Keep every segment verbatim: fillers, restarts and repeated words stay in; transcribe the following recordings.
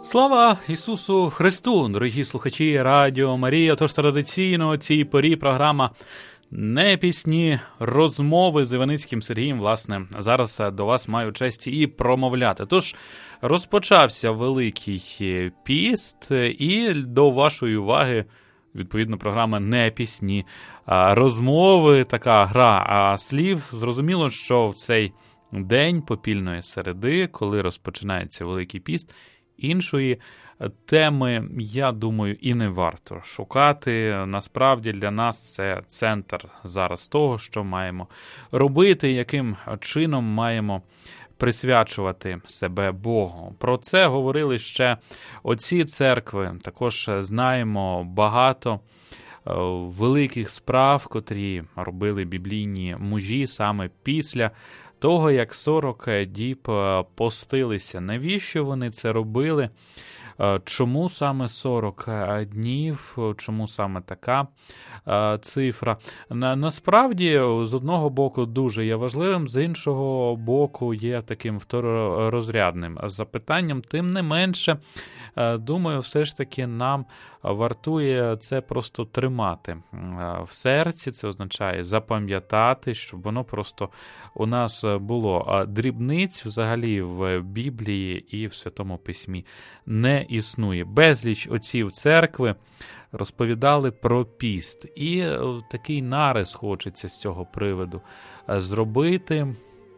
Слава Ісусу Христу, дорогі слухачі Радіо Марія. Тож традиційно у цій порі програма «Непісні розмови» з Іваницьким Сергієм. Власне, зараз до вас маю честь і промовляти. Тож розпочався Великий піст, і до вашої уваги відповідно програма «Непісні розмови», така гра слів. Зрозуміло, що в цей день попільної середи, коли розпочинається Великий піст, іншої теми, я думаю, і не варто шукати. Насправді для нас це центр зараз того, що маємо робити, яким чином маємо присвячувати себе Богу. Про це говорили ще отці церкви. Також знаємо багато великих справ, котрі робили біблійні мужі саме після того, як сорок діб постилися. Навіщо вони це робили? Чому саме сорок днів? Чому саме така цифра? Насправді, з одного боку, дуже є важливим, з іншого боку, є таким второрозрядним запитанням. Тим не менше, думаю, все ж таки нам вартує це просто тримати в серці. Це означає запам'ятати, щоб воно просто у нас було. Дрібниць взагалі в Біблії і в Святому Письмі не існує. Безліч отців церкви розповідали про піст. І такий нарис хочеться з цього приводу зробити,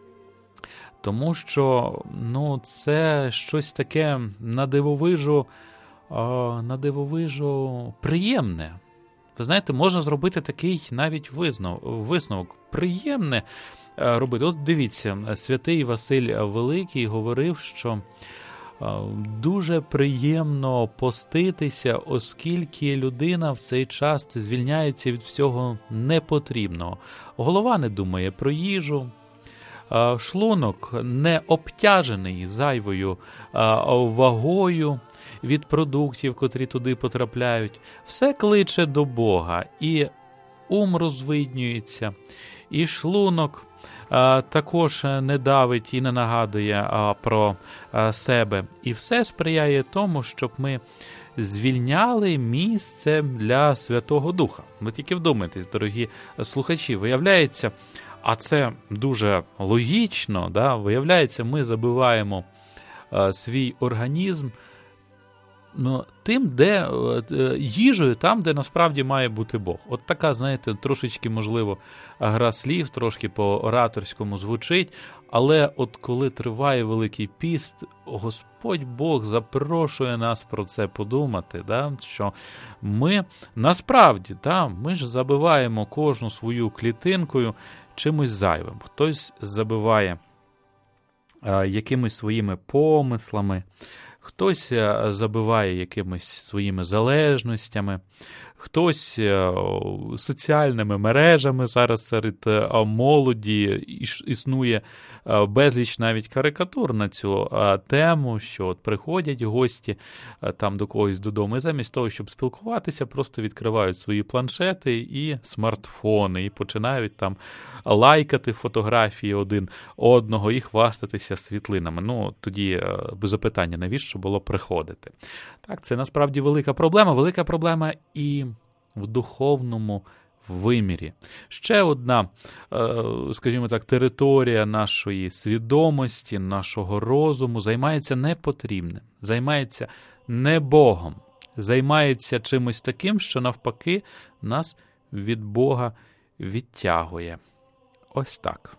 тому що ну, це щось таке надивовижу, надивовижу приємне. Ви знаєте, можна зробити такий навіть висновок. висновок. Приємне робити. От дивіться, святий Василь Великий говорив, що дуже приємно поститися, оскільки людина в цей час звільняється від всього непотрібного. Голова не думає про їжу, шлунок не обтяжений зайвою вагою від продуктів, котрі туди потрапляють. Все кличе до Бога, і ум розвиднюється, і шлунок також не давить і не нагадує про себе. І все сприяє тому, щоб ми звільняли місце для Святого Духа. Ви тільки вдумайтесь, дорогі слухачі, виявляється, а це дуже логічно, да? Виявляється, ми забиваємо свій організм ну, тим, де їжею, там, де насправді має бути Бог. От така, знаєте, трошечки, можливо, гра слів, трошки по-ораторському звучить, але от коли триває Великий піст, Господь Бог запрошує нас про це подумати, да? Що ми насправді, да, ми ж забиваємо кожну свою клітинкою чимось зайвим. Хтось забиває а, якимись своїми помислами, хтось забиває якимись своїми залежностями, хтось соціальними мережами. Зараз серед молоді існує безліч навіть карикатур на цю тему, що от приходять гості там до когось додому, і замість того, щоб спілкуватися, просто відкривають свої планшети і смартфони, і починають там лайкати фотографії один одного і хвастатися світлинами. Ну, тоді без запитання, навіщо було приходити? Так, це насправді велика проблема. Велика проблема і в духовному вимірі. Ще одна, скажімо так, територія нашої свідомості, нашого розуму займається непотрібним, займається не Богом, займається чимось таким, що навпаки нас від Бога відтягує. Ось так.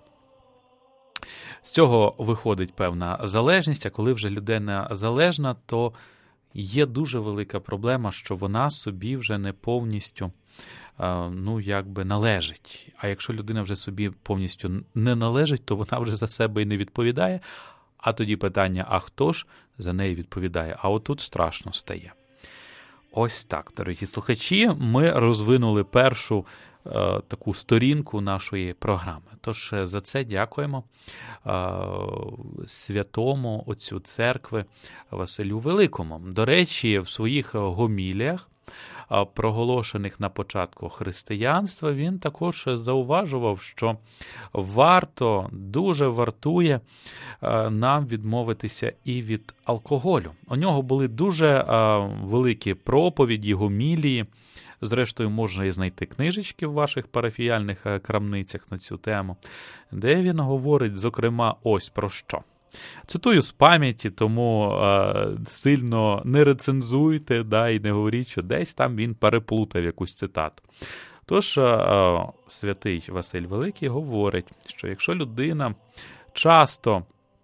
З цього виходить певна залежність, а коли вже людина залежна, то є дуже велика проблема, що вона собі вже не повністю, ну, якби належить. А якщо людина вже собі повністю не належить, то вона вже за себе і не відповідає. А тоді питання, а хто ж за неї відповідає? А отут страшно стає. Ось так, дорогі слухачі, ми розвинули першу е, таку сторінку нашої програми. Тож за це дякуємо е, святому отцю церкви Василю Великому. До речі, в своїх гоміліях проголошених на початку християнства, він також зауважував, що варто, дуже вартує нам відмовитися і від алкоголю. У нього були дуже великі проповіді, гомілії. Зрештою, можна і знайти книжечки в ваших парафіяльних крамницях на цю тему, де він говорить, зокрема, ось про що. Цитую з пам'яті, тому е, сильно не рецензуйте, да, і не говоріть, що десь там він переплутав якусь цитату. Тож, е, святий Василь Великий говорить, що якщо людина часто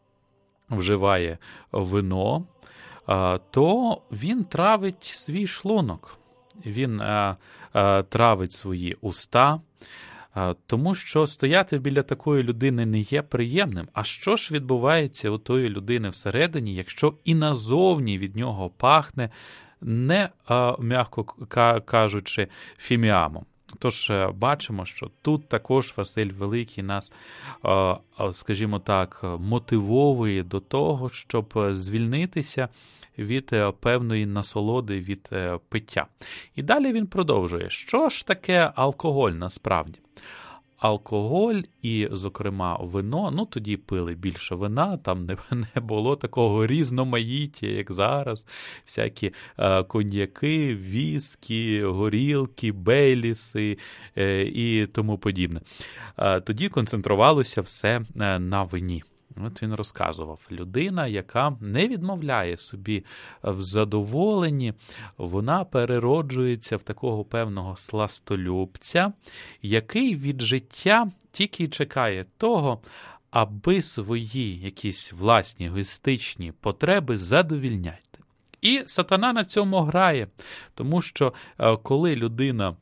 вживає вино, е, то він травить свій шлунок, він е, е, травить свої уста, тому що стояти біля такої людини не є приємним. А що ж відбувається у тої людини всередині, якщо і назовні від нього пахне, не, м'яко кажучи, фіміамом? Тож бачимо, що тут також Василь Великий нас, скажімо так, мотивовує до того, щоб звільнитися від певної насолоди від пиття. І далі він продовжує. Що ж таке алкоголь насправді? Алкоголь і, зокрема, вино, ну тоді пили більше вина, там не, не було такого різноманіття, як зараз, всякі е, коньяки, віскі, горілки, бейліси е, і тому подібне. Е, тоді концентрувалося все е, на вині. От він розказував, людина, яка не відмовляє собі в задоволенні, вона перероджується в такого певного сластолюбця, який від життя тільки й чекає того, аби свої якісь власні егоїстичні потреби задовільняти. І сатана на цьому грає, тому що коли людина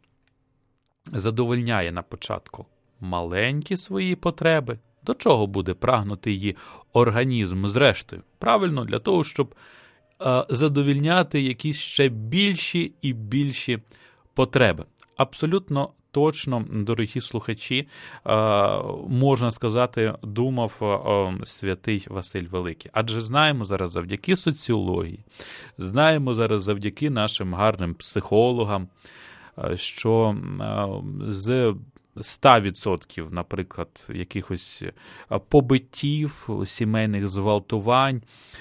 задовольняє на початку маленькі свої потреби, до чого буде прагнути її організм зрештою? Правильно, для того, щоб е, задовільняти якісь ще більші і більші потреби. Абсолютно точно, дорогі слухачі, е, можна сказати, думав е, святий Василь Великий. Адже знаємо зараз завдяки соціології, знаємо зараз завдяки нашим гарним психологам, е, що е, з сто відсотків, наприклад, якихось побиттів, сімейних зґвалтувань,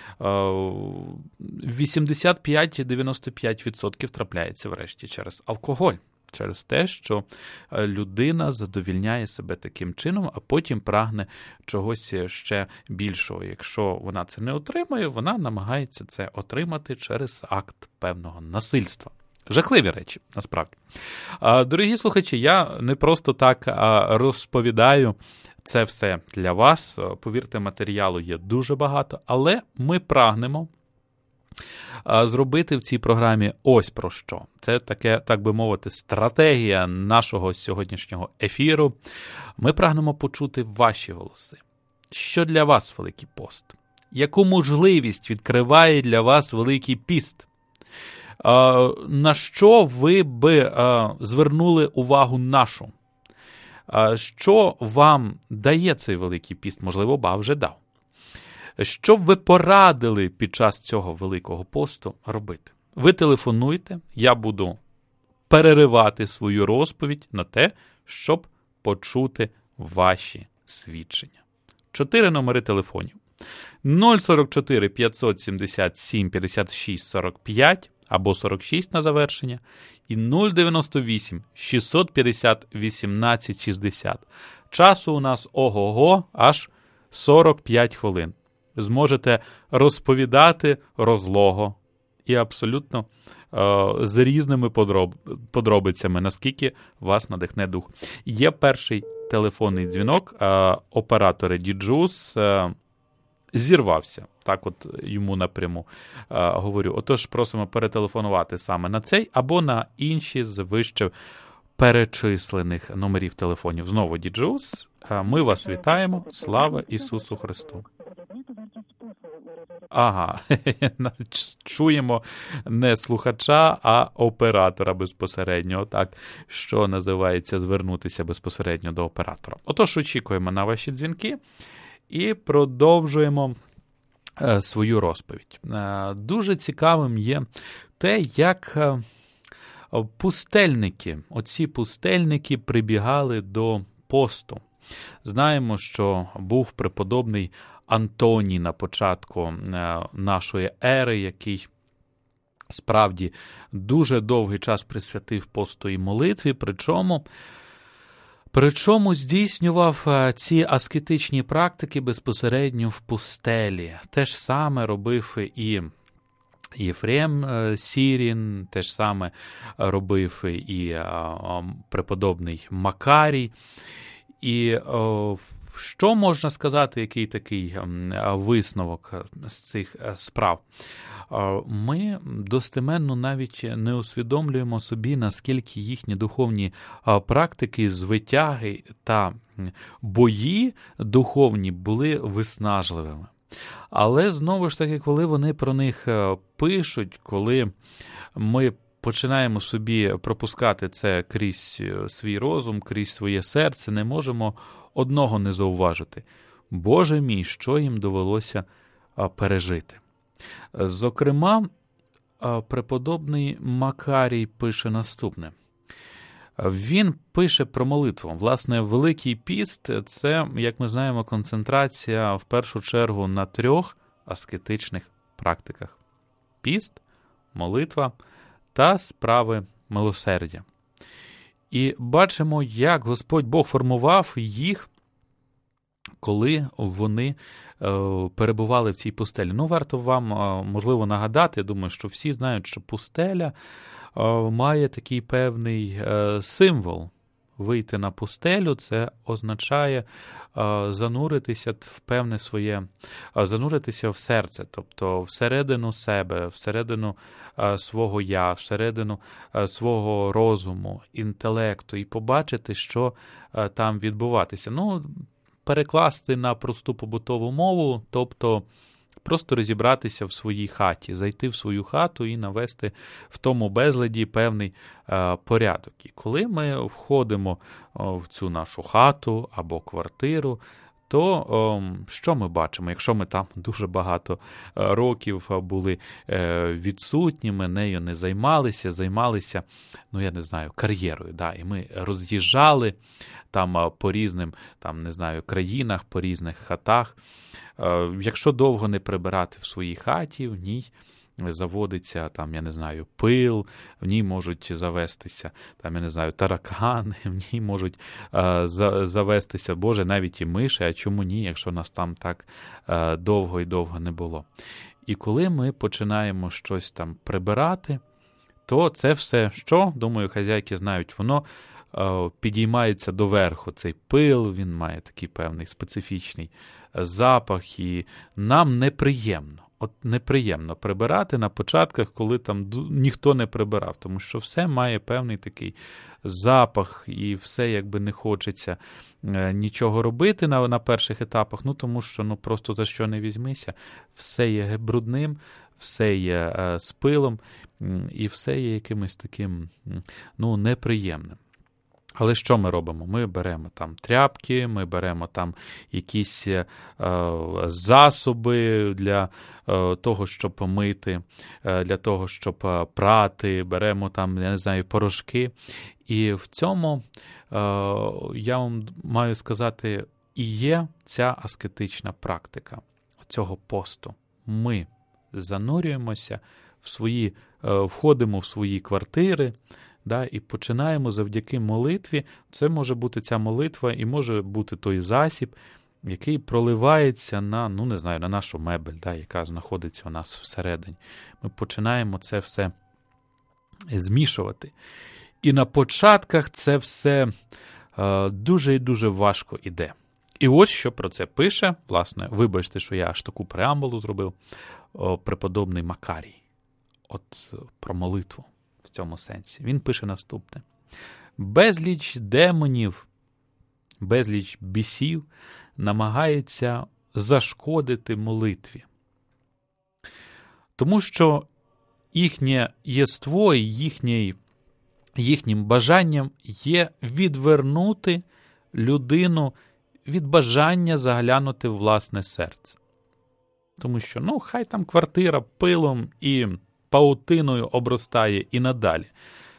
вісімдесят п'ять - дев'яносто п'ять відсотків трапляється врешті через алкоголь. Через те, що людина задовільняє себе таким чином, а потім прагне чогось ще більшого. Якщо вона це не отримує, вона намагається це отримати через акт певного насильства. Жахливі речі, насправді. Дорогі слухачі, я не просто так розповідаю це все для вас. Повірте, матеріалу є дуже багато, але ми прагнемо зробити в цій програмі ось про що. Це таке, так би мовити, стратегія нашого сьогоднішнього ефіру. Ми прагнемо почути ваші голоси. Що для вас Великий пост? Яку можливість відкриває для вас Великий піст? На що ви би звернули увагу нашу? Що вам дає цей Великий піст? Можливо, ба вже дав. Що б ви порадили під час цього Великого посту робити? Ви телефонуйте, я буду переривати свою розповідь на те, щоб почути ваші свідчення. Чотири номери телефонів. нуль сорок чотири п'ятсот сімдесят сім п'ятдесят шість сорок п'ять або сорок шість на завершення, і нуль дев'яносто вісім шістсот п'ятдесят вісімнадцять шістдесят. Часу у нас ого-го аж сорок п'ять хвилин. Зможете розповідати розлого і абсолютно е, з різними подроб, подробицями, наскільки вас надихне дух. Є перший телефонний дзвінок, е, оператори Діджус е, зірвався. Так от йому напряму е, говорю. Отож, просимо перетелефонувати саме на цей або на інші з вище перечислених номерів телефонів. Знову Діджус. Е, ми вас вітаємо. Слава Ісусу Христу. Ага, чуємо не слухача, а оператора безпосередньо, так, що називається звернутися безпосередньо до оператора. Отож, очікуємо на ваші дзвінки і продовжуємо е, свою розповідь. Е, дуже цікавим є те, як е, Пустельники, оці пустельники прибігали до посту. Знаємо, що був преподобний Антоній на початку нашої ери, який справді дуже довгий час присвятив посту і молитві, причому, причому здійснював ці аскетичні практики безпосередньо в пустелі. Те ж саме робив і Єфрем Сірін, те ж саме робив і преподобний Макарій. І о, що можна сказати, який такий висновок з цих справ? Ми достеменно навіть не усвідомлюємо собі, наскільки їхні духовні практики, звитяги та бої духовні були виснажливими. Але, знову ж таки, коли вони про них пишуть, коли ми починаємо собі пропускати це крізь свій розум, крізь своє серце, не можемо одного не зауважити. Боже мій, що їм довелося пережити. Зокрема, преподобний Макарій пише наступне. Він пише про молитву. Власне, Великий піст – це, як ми знаємо, концентрація в першу чергу на трьох аскетичних практиках. Піст, молитва та справи милосердя. І бачимо, як Господь Бог формував їх, коли вони е, перебували в цій пустелі. Ну, варто вам, е, можливо, нагадати, я думаю, що всі знають, що пустеля е, має такий певний е, символ. Вийти на пустелю – це означає е, зануритися в певне своє, е, зануритися в серце, тобто всередину себе, всередину е, свого я, всередину е, свого розуму, інтелекту і побачити, що е, там відбуватися. Ну, перекласти на просту побутову мову, тобто просто розібратися в своїй хаті, зайти в свою хату і навести в тому безладі певний е, порядок. І коли ми входимо о, в цю нашу хату або квартиру, то о, що ми бачимо? Якщо ми там дуже багато років були е, відсутніми, нею не займалися, займалися, ну я не знаю, кар'єрою, да, і ми роз'їжджали там по різним, там, не знаю, країнах, по різних хатах. Е, якщо довго не прибирати в своїй хаті, в ній заводиться, там, я не знаю, пил, в ній можуть завестися, там, я не знаю, таракани, в ній можуть е, за, завестися, Боже, навіть і миші, а чому ні, якщо нас там так е, довго і довго не було. І коли ми починаємо щось там прибирати, то це все, що, думаю, хазяйки знають, воно е, підіймається доверху, цей пил, він має такий певний специфічний запах, і нам неприємно. От неприємно прибирати на початках, коли там ніхто не прибирав, тому що все має певний такий запах, і все якби не хочеться е, нічого робити на, на перших етапах, ну тому що ну просто за що не візьмися, все є брудним, все є е, з пилом, і все є якимось таким, ну, неприємним. Але що ми робимо? Ми беремо там тряпки, ми беремо там якісь е, засоби для е, того, щоб мити, е, для того, щоб прати, беремо там, я не знаю, порошки. І в цьому, е, я вам маю сказати, і є ця аскетична практика цього посту. Ми занурюємося в свої, е, входимо в свої квартири, да, і починаємо завдяки молитві, це може бути ця молитва і може бути той засіб, який проливається на, ну не знаю, на нашу мебель, да, яка знаходиться у нас всередині. Ми починаємо це все змішувати. І на початках це все е, дуже і дуже важко іде. І ось що про це пише, власне, вибачте, що я аж таку преамбулу зробив, о, преподобний Макарій. От про молитву. В цьому сенсі. Він пише наступне. Безліч демонів, безліч бісів намагаються зашкодити молитві. Тому що їхнє єство і їхнє, їхнім бажанням є відвернути людину від бажання заглянути в власне серце. Тому що, ну, хай там квартира пилом і паутиною обростає і надалі.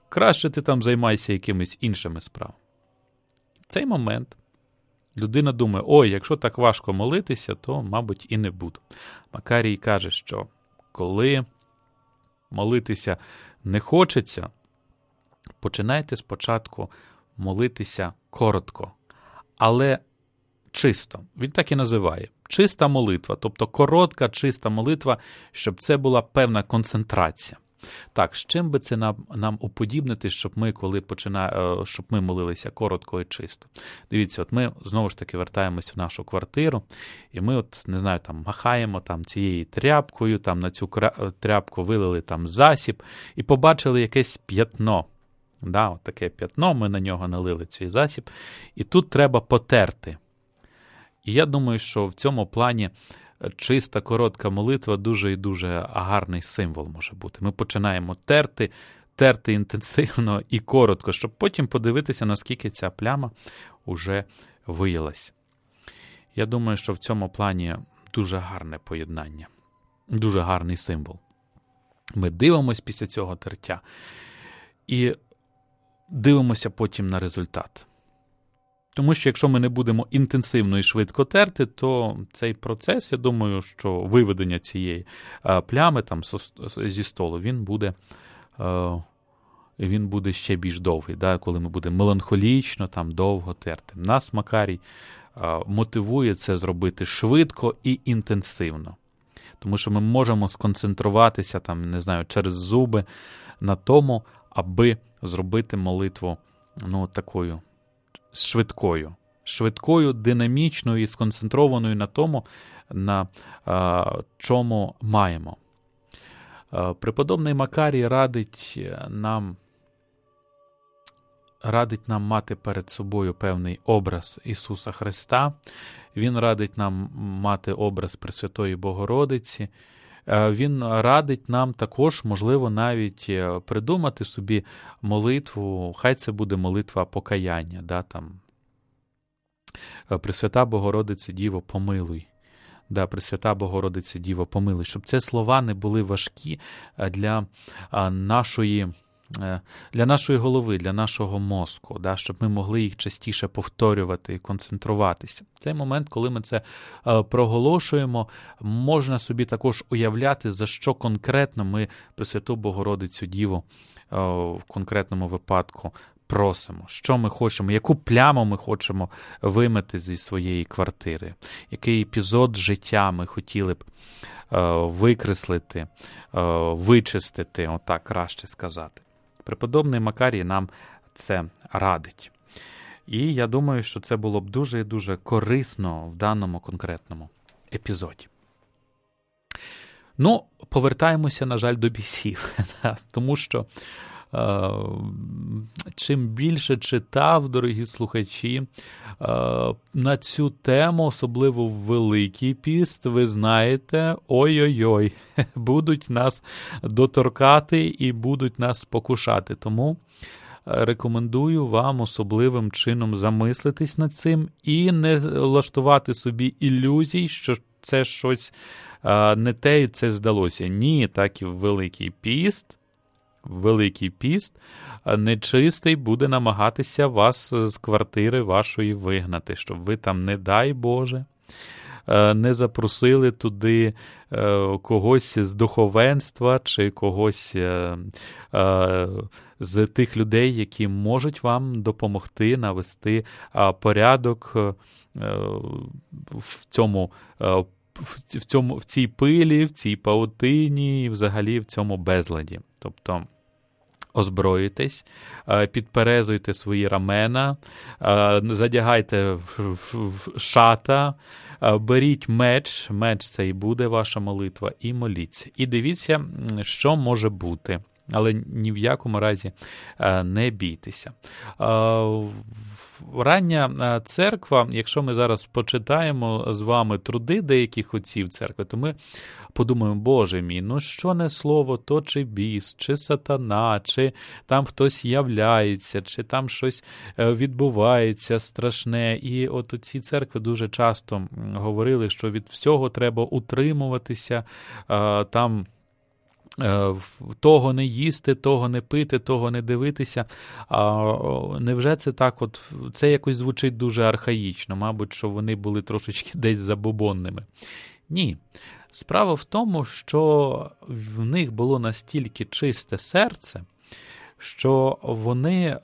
краще ти там займайся якимись іншими справами. В цей момент людина думає, ой, якщо так важко молитися, то, мабуть, і не буду. Макарій каже, що коли молитися не хочеться, починайте спочатку молитися коротко, але чисто. Він так і називає. Чиста молитва, тобто коротка, чиста молитва, щоб це була певна концентрація. Так, з чим би це нам, нам уподібнити, щоб ми, коли почина... щоб ми молилися коротко і чисто? Дивіться, от ми знову ж таки вертаємось в нашу квартиру, і ми от, не знаю, там махаємо там цією тряпкою, там на цю тряпку вилили там засіб, і побачили якесь п'ятно. Да, от таке п'ятно, ми на нього налили цей засіб, і тут треба потерти. І я думаю, що в цьому плані чиста, коротка молитва дуже і дуже гарний символ може бути. Ми починаємо терти, терти інтенсивно і коротко, щоб потім подивитися, наскільки ця пляма уже виялась. Я думаю, що в цьому плані дуже гарне поєднання, дуже гарний символ. Ми дивимося після цього тертя і дивимося потім на результат. Тому що якщо ми не будемо інтенсивно і швидко терти, то цей процес, я думаю, що виведення цієї а, плями там зі столу, він буде, а, він буде ще більш довгий, да, коли ми будемо меланхолічно, там, довго терти. Нас Макарій а, мотивує це зробити швидко і інтенсивно. Тому що ми можемо сконцентруватися, там, не знаю, через зуби на тому, аби зробити молитву, ну, такою швидкою, швидкою, динамічною і сконцентрованою на тому, на а, чому маємо. А, преподобний Макарій радить нам, радить нам мати перед собою певний образ Ісуса Христа. Він радить нам мати образ Пресвятої Богородиці. Він радить нам також, можливо, навіть придумати собі молитву, хай це буде молитва покаяння, да, там. Пресвята Богородице Діво, помилуй. Да, Пресвята Богородице Діво, помилуй. Щоб ці слова не були важкі для нашої, для нашої голови, для нашого мозку, да, щоб ми могли їх частіше повторювати і концентруватися. В цей момент, коли ми це проголошуємо, можна собі також уявляти, за що конкретно ми Пресвяту Богородицю Діву в конкретному випадку просимо, що ми хочемо, яку пляму ми хочемо вимити зі своєї квартири, який епізод життя ми хотіли б викреслити, вичистити, отак краще сказати. Преподобний Макарій нам це радить. І я думаю, що це було б дуже і дуже корисно в даному конкретному епізоді. Ну, повертаємося, на жаль, до бісів, тому що е, чим більше читав, дорогі слухачі, е, на цю тему, особливо в Великий піст, ви знаєте, ой-ой-ой, будуть нас доторкати і будуть нас спокушати. Тому рекомендую вам особливим чином замислитись над цим і не влаштувати собі ілюзій, що це щось не те і це здалося. Ні, так і в Великий піст, в Великий піст нечистий буде намагатися вас з квартири вашої вигнати, щоб ви там, не дай Боже, не запросили туди когось з духовенства чи когось з тих людей, які можуть вам допомогти навести порядок в цьому, в цьому, в цій пилі, в цій паутині і взагалі в цьому безладі. Тобто озброїтесь, підперезуйте свої рамена, задягайте в шата, беріть меч, меч це і буде ваша молитва, і моліться. І дивіться, що може бути, але ні в якому разі не бійтеся. Рання церква, якщо ми зараз почитаємо з вами труди деяких отців церкви, то ми подумаємо, Боже мій, ну що не слово, то чи біс, чи сатана, чи там хтось являється, чи там щось відбувається страшне. І от ці церкви дуже часто говорили, що від всього треба утримуватися, там того не їсти, того не пити, того не дивитися. А невже це так от, це якось звучить дуже архаїчно, мабуть, що вони були трошечки десь забобонними. Ні. Справа в тому, що в них було настільки чисте серце, що вони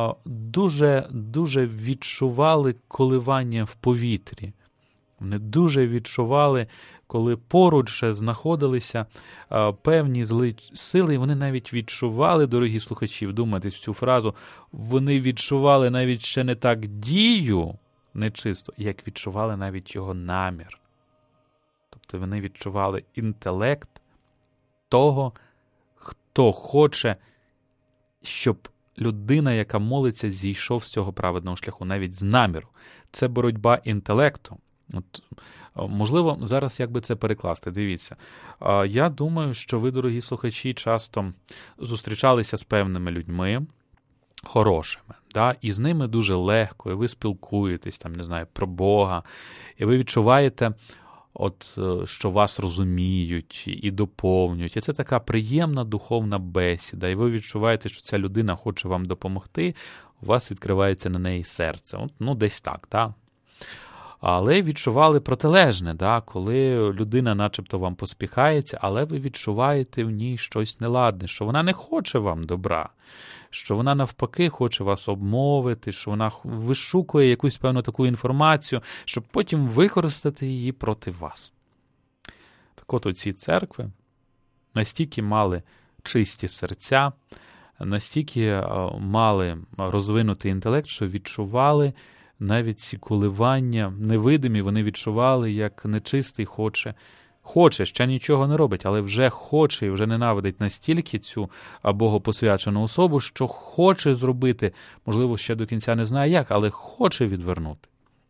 дуже-дуже відчували коливання в повітрі. Вони дуже відчували, коли поруч ще знаходилися а, певні злі сили, і вони навіть відчували, дорогі слухачі, вдумайтесь в цю фразу, вони відчували навіть ще не так дію нечисто, як відчували навіть його намір. Тобто вони відчували інтелект того, хто хоче, щоб людина, яка молиться, зійшов з цього праведного шляху, навіть з наміру. Це боротьба інтелекту. От, можливо, зараз як би це перекласти, дивіться. Я думаю, що ви, дорогі слухачі, часто зустрічалися з певними людьми, хорошими, да? І з ними дуже легко, і ви спілкуєтесь, там, не знаю, про Бога, і ви відчуваєте, от, що вас розуміють і доповнюють. І це така приємна духовна бесіда, і ви відчуваєте, що ця людина хоче вам допомогти, у вас відкривається на неї серце. От, ну, десь так, так? Але відчували протилежне, да? Коли людина начебто вам поспіхається, але ви відчуваєте в ній щось неладне, що вона не хоче вам добра, що вона навпаки хоче вас обмовити, що вона вишукує якусь певну таку інформацію, щоб потім використати її проти вас. Так от оці церкви настільки мали чисті серця, настільки мали розвинутий інтелект, що відчували навіть ці коливання невидимі, вони відчували, як нечистий хоче, хоче, ще нічого не робить, але вже хоче і вже ненавидить настільки цю богопосвячену особу, що хоче зробити, можливо, ще до кінця не знає як, але хоче відвернути.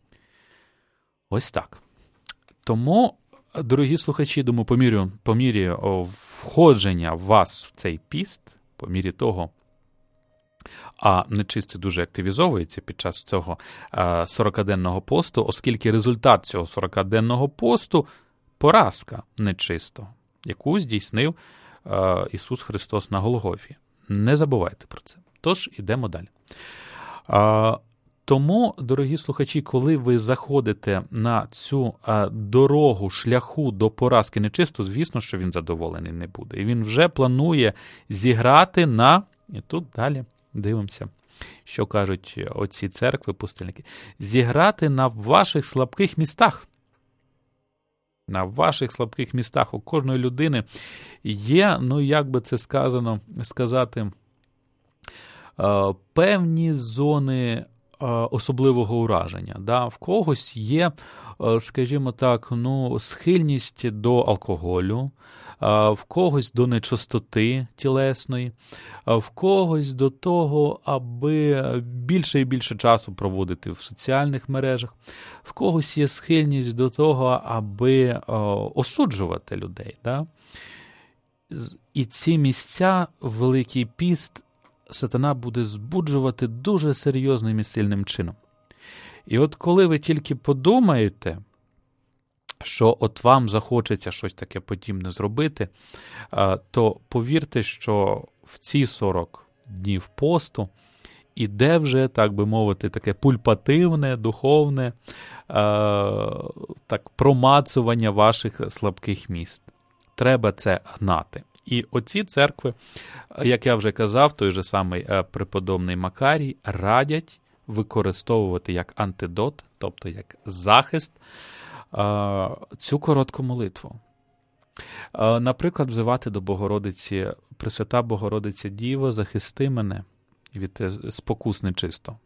Ось так. Тому, дорогі слухачі, думаю, по мірі, по мірі входження вас в цей піст, по мірі того, а нечистий дуже активізовується під час цього сорокаденного посту, оскільки результат цього сорокаденного посту – поразка нечистого, яку здійснив Ісус Христос на Голгофі. Не забувайте про це. Тож, ідемо далі. Тому, дорогі слухачі, коли ви заходите на цю дорогу, шляху до поразки нечистого, звісно, що він задоволений не буде. І він вже планує зіграти на... І тут далі дивимося, що кажуть оці церкви, пустельники. Зіграти на ваших слабких містах. На ваших слабких містах. У кожної людини є, ну як би це сказано, сказати, певні зони особливого ураження. Да? В когось є, скажімо так, ну, схильність до алкоголю, в когось до нечистоти тілесної, в когось до того, аби більше і більше часу проводити в соціальних мережах, в когось є схильність до того, аби осуджувати людей. Да? І ці місця, Великий піст, сатана буде збуджувати дуже серйозним і сильним чином. І от коли ви тільки подумаєте, що от вам захочеться щось таке подібне зробити, то повірте, що в ці сорок днів посту іде вже, так би мовити, таке пульпативне, духовне так, промацування ваших слабких міст. Треба це гнати. І оці церкви, як я вже казав, той же самий преподобний Макарій, радять використовувати як антидот, тобто як захист, цю коротку молитву. Наприклад, взивати до Богородиці: Пресвята Богородиця Діво, захисти мене від спокус нечисто.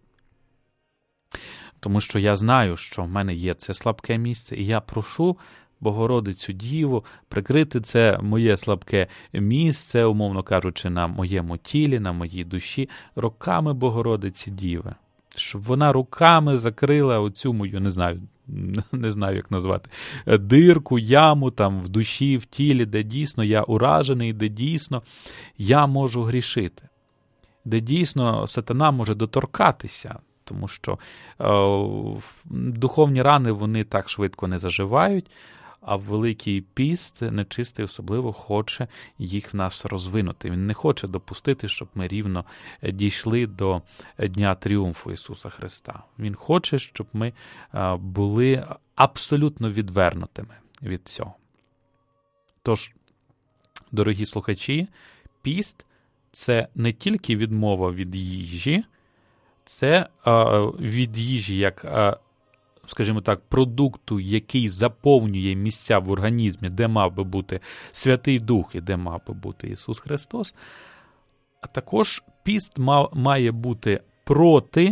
Тому що я знаю, що в мене є це слабке місце, і я прошу Богородицю Діву прикрити це моє слабке місце, умовно кажучи, на моєму тілі, на моїй душі, руками Богородиці Діви. Щоб вона руками закрила оцю мою, не знаю, не знаю, як назвати, дирку, яму там в душі, в тілі, де дійсно я уражений, де дійсно я можу грішити, де дійсно сатана може доторкатися, тому що е, духовні рани, вони так швидко не заживають, а Великий піст нечистий особливо хоче їх в нас розвинути. Він не хоче допустити, щоб ми рівно дійшли до Дня тріумфу Ісуса Христа. Він хоче, щоб ми були абсолютно відвернутими від цього. Тож, дорогі слухачі, піст – це не тільки відмова від їжі, це а, від їжі як, а, скажімо так, продукту, який заповнює місця в організмі, де мав би бути Святий Дух і де мав би бути Ісус Христос. А також піст мав, має бути проти,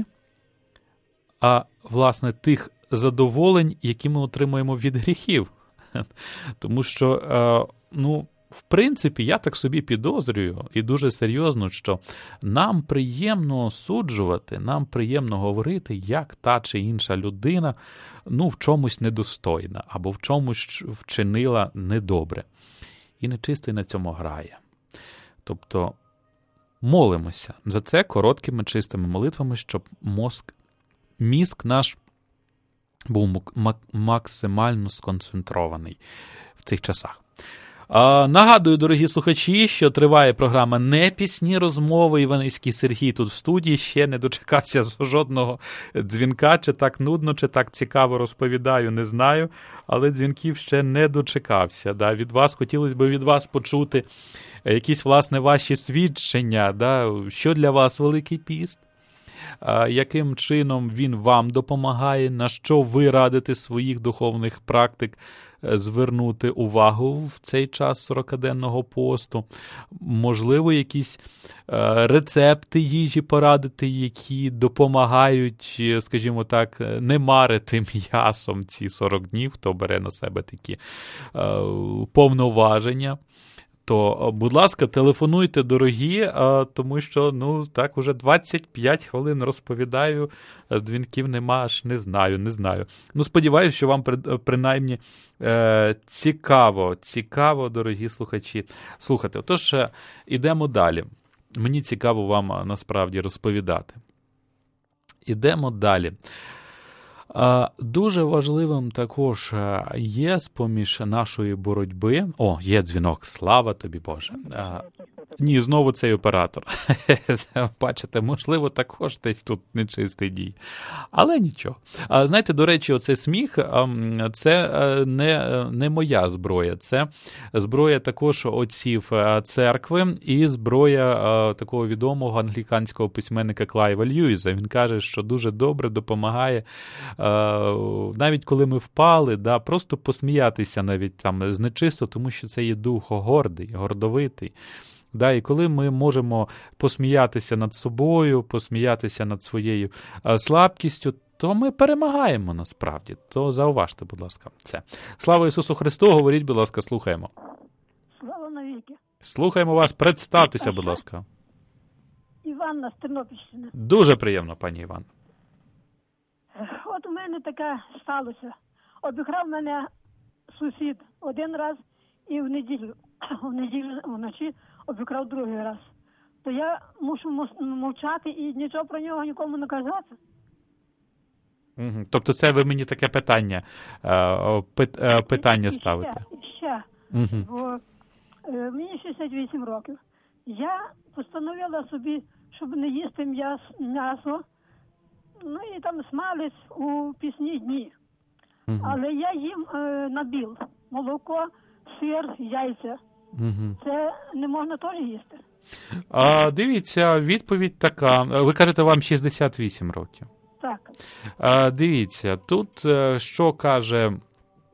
а, власне, тих задоволень, які ми отримуємо від гріхів. Тому що, а, ну, в принципі, я так собі підозрюю, і дуже серйозно, що нам приємно осуджувати, нам приємно говорити, як та чи інша людина, ну, в чомусь недостойна, або в чомусь вчинила недобре. І нечистий на цьому грає. Тобто, молимося за це короткими чистими молитвами, щоб мозк, мізк наш був максимально сконцентрований в цих часах. А, нагадую, дорогі слухачі, що триває програма «Не пісні розмови». Іваницький Сергій тут в студії, ще не дочекався жодного дзвінка, чи так нудно, чи так цікаво розповідаю, не знаю, але дзвінків ще не дочекався. Да. Від вас, хотілося б від вас почути якісь, власне, ваші свідчення, да. Що для вас Великий піст, а, яким чином він вам допомагає, на що ви радите своїх духовних практик звернути увагу в цей час сорокаденного посту. Можливо, якісь е, рецепти їжі порадити, які допомагають, скажімо так, не марити м'ясом ці сорок днів, хто бере на себе такі е, повноваження. То, будь ласка, телефонуйте, дорогі, тому що, ну, так, уже двадцять п'ять хвилин розповідаю, дзвінків нема, аж не знаю, не знаю. Ну, сподіваюся, що вам принаймні цікаво, цікаво, дорогі слухачі, слухати. Отож, ідемо далі. Мені цікаво вам насправді розповідати. Ідемо далі. Дуже важливим також є з-поміж нашої боротьби... О, є дзвінок, слава тобі, Боже. А, ні, знову цей оператор. Бачите, можливо, також десь тут нечистий дій. Але нічого. А, знаєте, до речі, оцей сміх – це не, не моя зброя. Це зброя також отців церкви і зброя такого відомого англіканського письменника Клайва Льюіса. Він каже, що дуже добре допомагає навіть коли ми впали, да, просто посміятися навіть там з нечисто, тому що це є дух гордий, гордовитий. Да, і коли ми можемо посміятися над собою, посміятися над своєю слабкістю, то ми перемагаємо насправді. То зауважте, будь ласка, це. Слава Ісусу Христу, говоріть, будь ласка, слухаємо. Слава навіки. Слухаємо вас, представтеся, будь ласка. Іванна з Тернопільщини. Дуже приємно, пані Іван. От у мене таке сталося. Обікрав мене сусід один раз і в неділю, в неділю вночі обікрав другий раз. То я мушу мовчати і нічого про нього нікому не казати. Угу. Тобто це ви мені таке питання, питання ставите? І ще, ще. Угу. Бо е, мені шістдесят вісім років. Я постановила собі, щоб не їсти м'ясо, ну і там смалець у пісні дні. Uh-huh. Але я їм е, набіл. Молоко, сир, яйця. Uh-huh. Це не можна теж їсти? А, дивіться, відповідь така. Ви кажете, вам шістдесят вісім років. Так. А, дивіться, тут що каже е,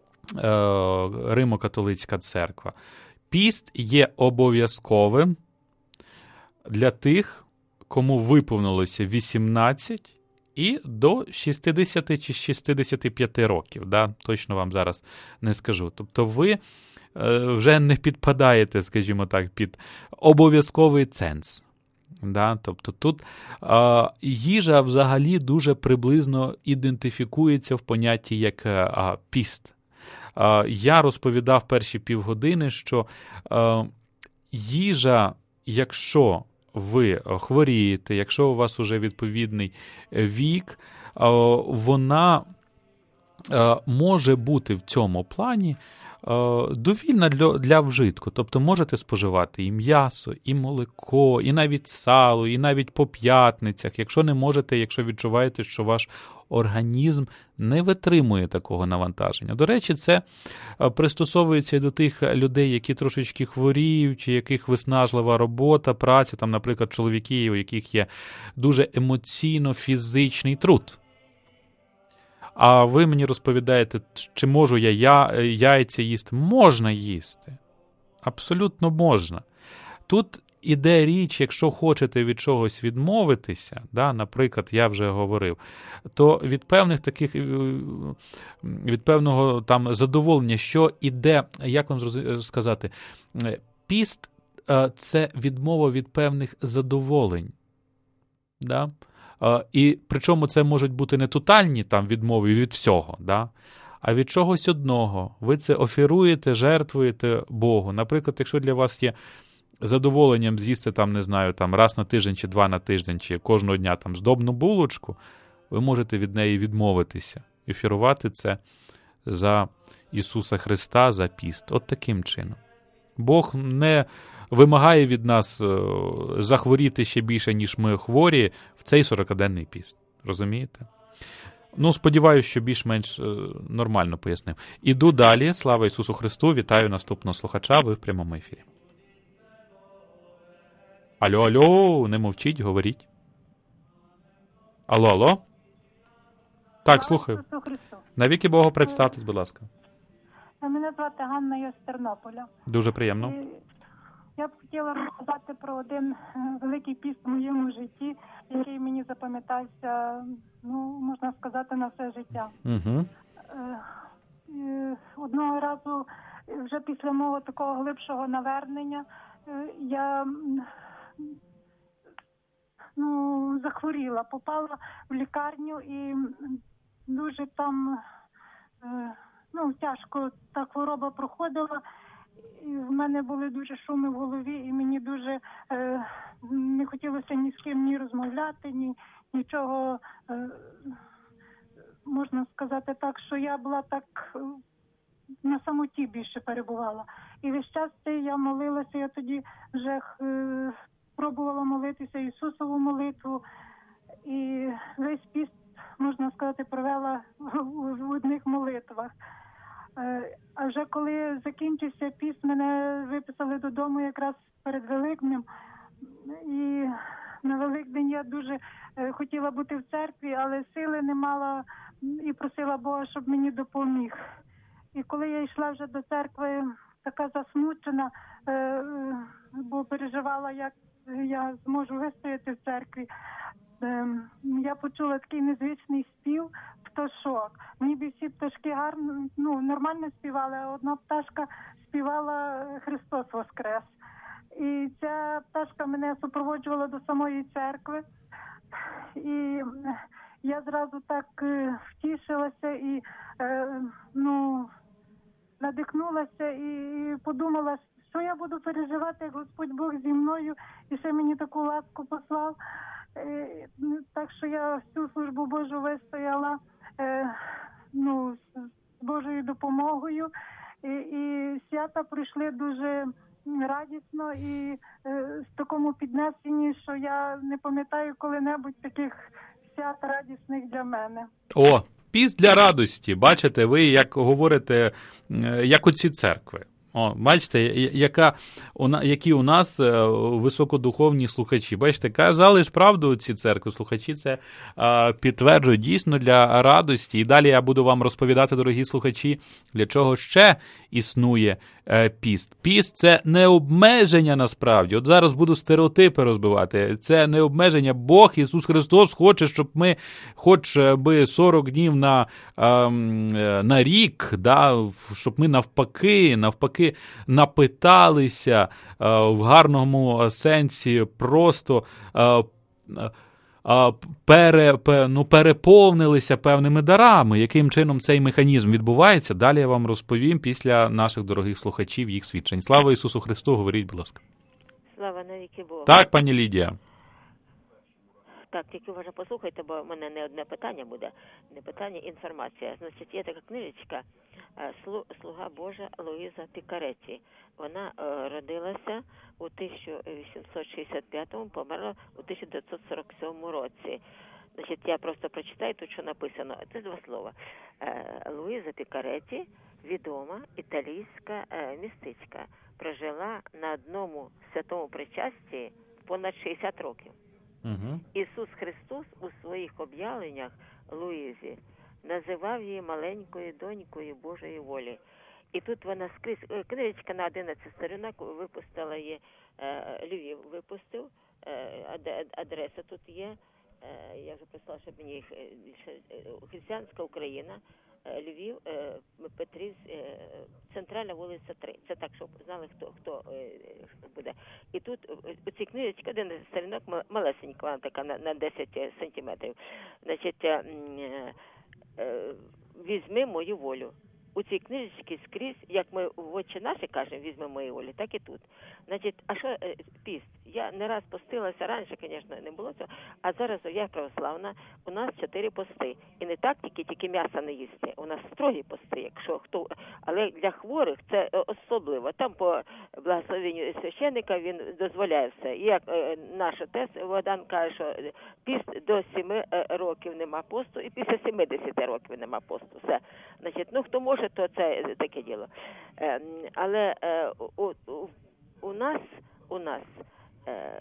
Римо-католицька церква. Піст є обов'язковим для тих, кому виповнилося вісімнадцять і до шістдесят чи шістдесят п'ять років, да? Точно вам зараз не скажу. Тобто ви е, вже не підпадаєте, скажімо так, під обов'язковий ценз. Да? Тобто тут е, їжа взагалі дуже приблизно ідентифікується в понятті як е, піст. Е, я розповідав перші півгодини, що е, їжа, якщо ви хворієте, якщо у вас уже відповідний вік, вона може бути в цьому плані довільна для, для вжитку. Тобто можете споживати і м'ясо, і молоко, і навіть сало, і навіть по п'ятницях. Якщо не можете, якщо відчуваєте, що ваш організм не витримує такого навантаження. До речі, це пристосовується і до тих людей, які трошечки хворіють, чи яких виснажлива робота, праця, там, наприклад, чоловіки, у яких є дуже емоційно-фізичний труд. А ви мені розповідаєте, чи можу я, я яйця їсти? Можна їсти. Абсолютно можна. Тут іде річ, якщо хочете від чогось відмовитися, да, наприклад, я вже говорив, то від певних таких, від певного там задоволення, що іде, як вам сказати, піст – це відмова від певних задоволень. Да? І причому це можуть бути не тотальні там відмови від всього, да? А від чогось одного. Ви це оферуєте, жертвуєте Богу. Наприклад, якщо для вас є задоволенням з'їсти там, не знаю, там раз на тиждень чи два на тиждень, чи кожного дня там здобну булочку, ви можете від неї відмовитися. І оферувати це за Ісуса Христа, за піст. От таким чином. Бог не вимагає від нас захворіти ще більше, ніж ми хворі, в цей сорокаденний піст. Розумієте? Ну, сподіваюся, що більш-менш нормально пояснив. Іду далі. Слава Ісусу Христу. Вітаю наступного слухача. Ви в прямому ефірі. Алло, алло, не мовчіть, говоріть. Алло, алло. Так, слухаю. Навіки Богу, представтесь, будь ласка. Мене звати Ганна, я з Тернополя. Дуже приємно. Я б хотіла розказати про один великий піст в моєму житті, який мені запам'ятався, ну, можна сказати, на все життя. Угу. Одного разу, вже після мого такого глибшого навернення, я ну, захворіла, попала в лікарню і дуже там, ну, тяжко та хвороба проходила. І в мене були дуже шуми в голові, і мені дуже е, не хотілося ні з ким ні розмовляти, ні нічого, е, можна сказати так, що я була так е, на самоті більше перебувала. І весь час я молилася, я тоді вже е, пробувала молитися Ісусову молитву, і весь піст, можна сказати, провела в, в одних молитвах. А вже коли закінчився піст, мене виписали додому якраз перед Великднем. І на Великдень я дуже хотіла бути в церкві, але сили не мала і просила Бога, щоб мені допоміг. І коли я йшла вже до церкви, така засмучена, бо переживала, як я зможу вистояти в церкві, я почула такий незвичний спів пташок. Ніби всі пташки гарно, ну, нормально співали, а одна пташка співала «Христос воскрес». І ця пташка мене супроводжувала до самої церкви. І я зразу так втішилася і, ну, надихнулася і подумала, що я буду переживати, як Господь Бог зі мною, і ще мені таку ласку послав. Так що я всю службу Божу вистояла, ну, з Божою допомогою, і, і свята пройшли дуже радісно і в такому піднесенні, що я не пам'ятаю коли-небудь таких свят радісних для мене. О, піст для радості. Бачите, ви як говорите, як оці церкви. О, бачите, яка, які у нас високодуховні слухачі. Бачите, казали ж правду ці церкви, слухачі це а, підтверджують дійсно для радості. І далі я буду вам розповідати, дорогі слухачі, для чого ще існує е, піст. Піст – це не обмеження насправді. От зараз буду стереотипи розбивати. Це не обмеження. Бог, Ісус Христос хоче, щоб ми хоч би сорок днів на, е, на рік, да, щоб ми навпаки, навпаки, напиталися в гарному сенсі, просто пере, ну, переповнилися певними дарами. Яким чином цей механізм відбувається, далі я вам розповім після наших дорогих слухачів їх свідчень. Слава Ісусу Христу, говоріть, будь ласка. Слава навіки Богу. Так, пані Лідія. Так, тільки вже послухайте, бо в мене не одне питання буде, не питання, інформація. Значить, є така книжечка «Слуга Божа» Луїза Пікаретті. Вона е, родилася у тисяча вісімсот шістдесят п'ятому, померла у тисяча дев'ятсот сорок сьомому році. Значить, я просто прочитаю тут, що написано. Це два слова. Е, Луїза Пікаретті, відома італійська е, містичка, прожила на одному святому причасті понад шістдесят років. Угу. Ісус Христос у своїх об'явленнях Луїзі називав її маленькою донькою Божої волі. І тут вона скрізь, книжечка на одинадцять сторінок, випустила її, е, Львів випустив, е, адреса тут є, е, я вже прислала, щоб мені їх, е, Християнська Україна, е, Львів, е, Петрів, е, центральна вулиця три. Це так, щоб знали, хто, хто е, буде. І тут у цій книжечці один сторінок малесенька, вона така на, на десять сантиметрів. Значить, е, е, візьми мою волю. У цій книжечці скрізь, як ми в «Отче наші» кажемо, візьми мою волю, так і тут. Значить, а що е, піст? Я не раз постилася, раніше, звісно, не було цього, а зараз я православна, у нас чотири пости. І не так тільки, тільки м'яса не їсти, у нас строгі пости, якщо хто, але для хворих це особливо. Там по благословенню священника він дозволяє все. І як е, наш отець Богдан каже, що піст до семи років нема посту, і після сімдесят років нема посту. Все. Значить, ну хто може, то це таке діло. Е, але е, у, у, у нас, у нас е,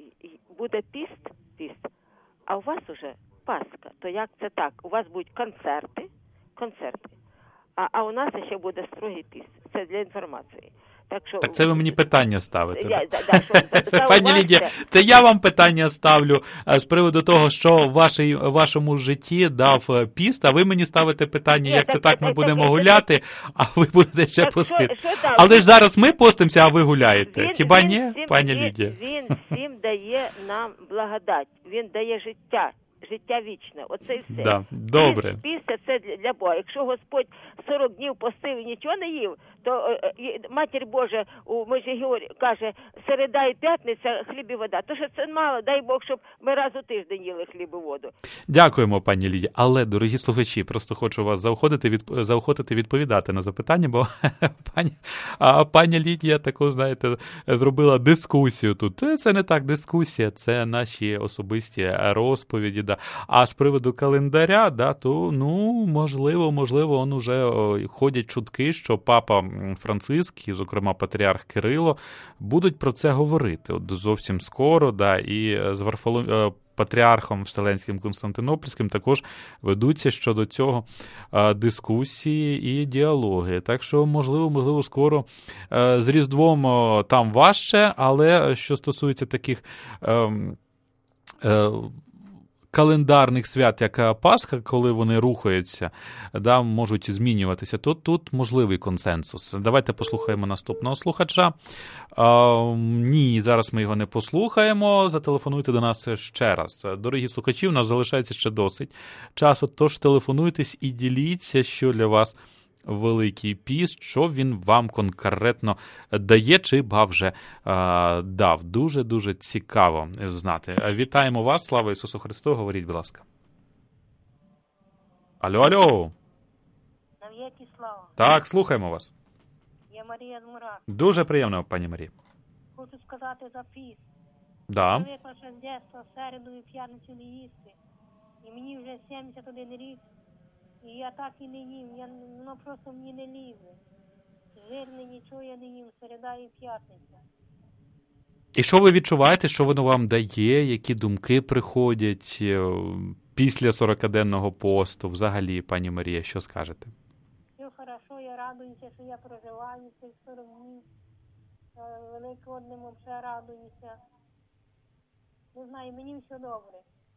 буде піст, піст, а у вас уже Пасха. То як це так? У вас будуть концерти, концерти, а, а у нас ще буде строгий піст. Це для інформації. Так, що... так це ви мені питання ставите. Я, да, да, що, Пані Лідія, це я вам питання ставлю з приводу того, що в вашій, вашому житті дав піст, а ви мені ставите питання, Ні, як так, це так, так, ми так, будемо так, гуляти, а ви будете ще так, постити. Що, що Але ж зараз ми постимося, а ви гуляєте. Він, Хіба він ні, всім, пані він, Лідія? Він всім дає нам благодать, він дає життя. Життя вічне, оце і все. Да, добре. Після це для Бога. Якщо Господь сорок днів постив і нічого не їв, то е, Матір Божа у Межигір'ї каже, середа і п'ятниця хліб і вода. То що це мало, дай Бог, щоб ми раз у тиждень їли хліб і воду. Дякуємо, пані Лідія. Але, дорогі слухачі, просто хочу вас заохотити, від, заохотити відповідати на запитання, бо пані, а, пані Лідія таку, знаєте, зробила дискусію тут. Це не так дискусія, це наші особисті розповіді. Да. А з приводу календаря, да, то, ну, можливо, можливо, он уже о, ходять чутки, що папа Франциск, і, зокрема, патріарх Кирило, будуть про це говорити. От зовсім скоро, да, і з Варфолом... патріархом Вселенським Константинопольським також ведуться щодо цього а, дискусії і діалоги. Так що, можливо, можливо, скоро а, з Різдвом а, там важче, але що стосується таких а, а, календарних свят, як Пасха, коли вони рухаються, да, можуть змінюватися, то тут можливий консенсус. Давайте послухаємо наступного слухача. А, ні, зараз ми його не послухаємо. Зателефонуйте до нас ще раз. Дорогі слухачі, у нас залишається ще досить часу, тож телефонуйтесь і діліться, що для вас Великий піст, що він вам конкретно дає, чи ба вже а, дав. Дуже-дуже цікаво знати. Вітаємо вас, слава Ісусу Христу, говоріть, будь ласка. Алло, алло. Нав'яки слава. Так, слухаємо вас. Я Марія з Мурак. Дуже приємно, пані Марія. Хочу сказати за піст. Да. Привикла ще з дитинства в середу і п'ятницю не їсти. І мені вже сімдесят один рік. І я так і не їм, я, ну просто мені не лізе. Жирне нічого я не їм, середа і п'ятниця. І що ви відчуваєте, що воно вам дає, які думки приходять після сорокаденного посту? Взагалі, пані Марія, що скажете? Все хорошо, я радуюся, що я проживаю цих сорок днів. Великодним вже радуюся. Не знаю, мені все добре.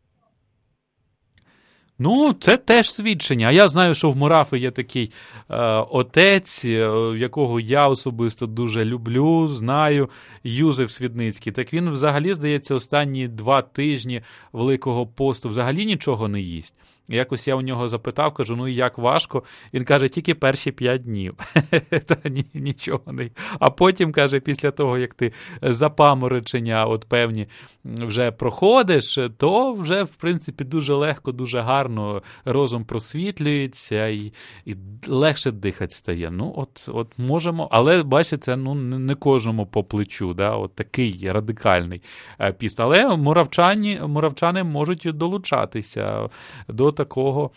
Ну, це теж свідчення. А я знаю, що в Мурафи є такий е, отець, е, якого я особисто дуже люблю, знаю, Юзеф Свідницький. Так він взагалі, здається, останні два тижні Великого посту взагалі нічого не їсть. Якось я у нього запитав, кажу, ну і як важко? Він каже, тільки перші п'ять днів. Та ні, нічого не. А потім, каже, після того, як ти запаморочення от певні вже проходиш, то вже, в принципі, дуже легко, дуже гарно розум просвітлюється і, і легше дихати стає. Ну, от, от можемо, але, бачите, це ну, не кожному по плечу, да? От такий радикальний піст. Але муравчані, муравчани можуть долучатися до такого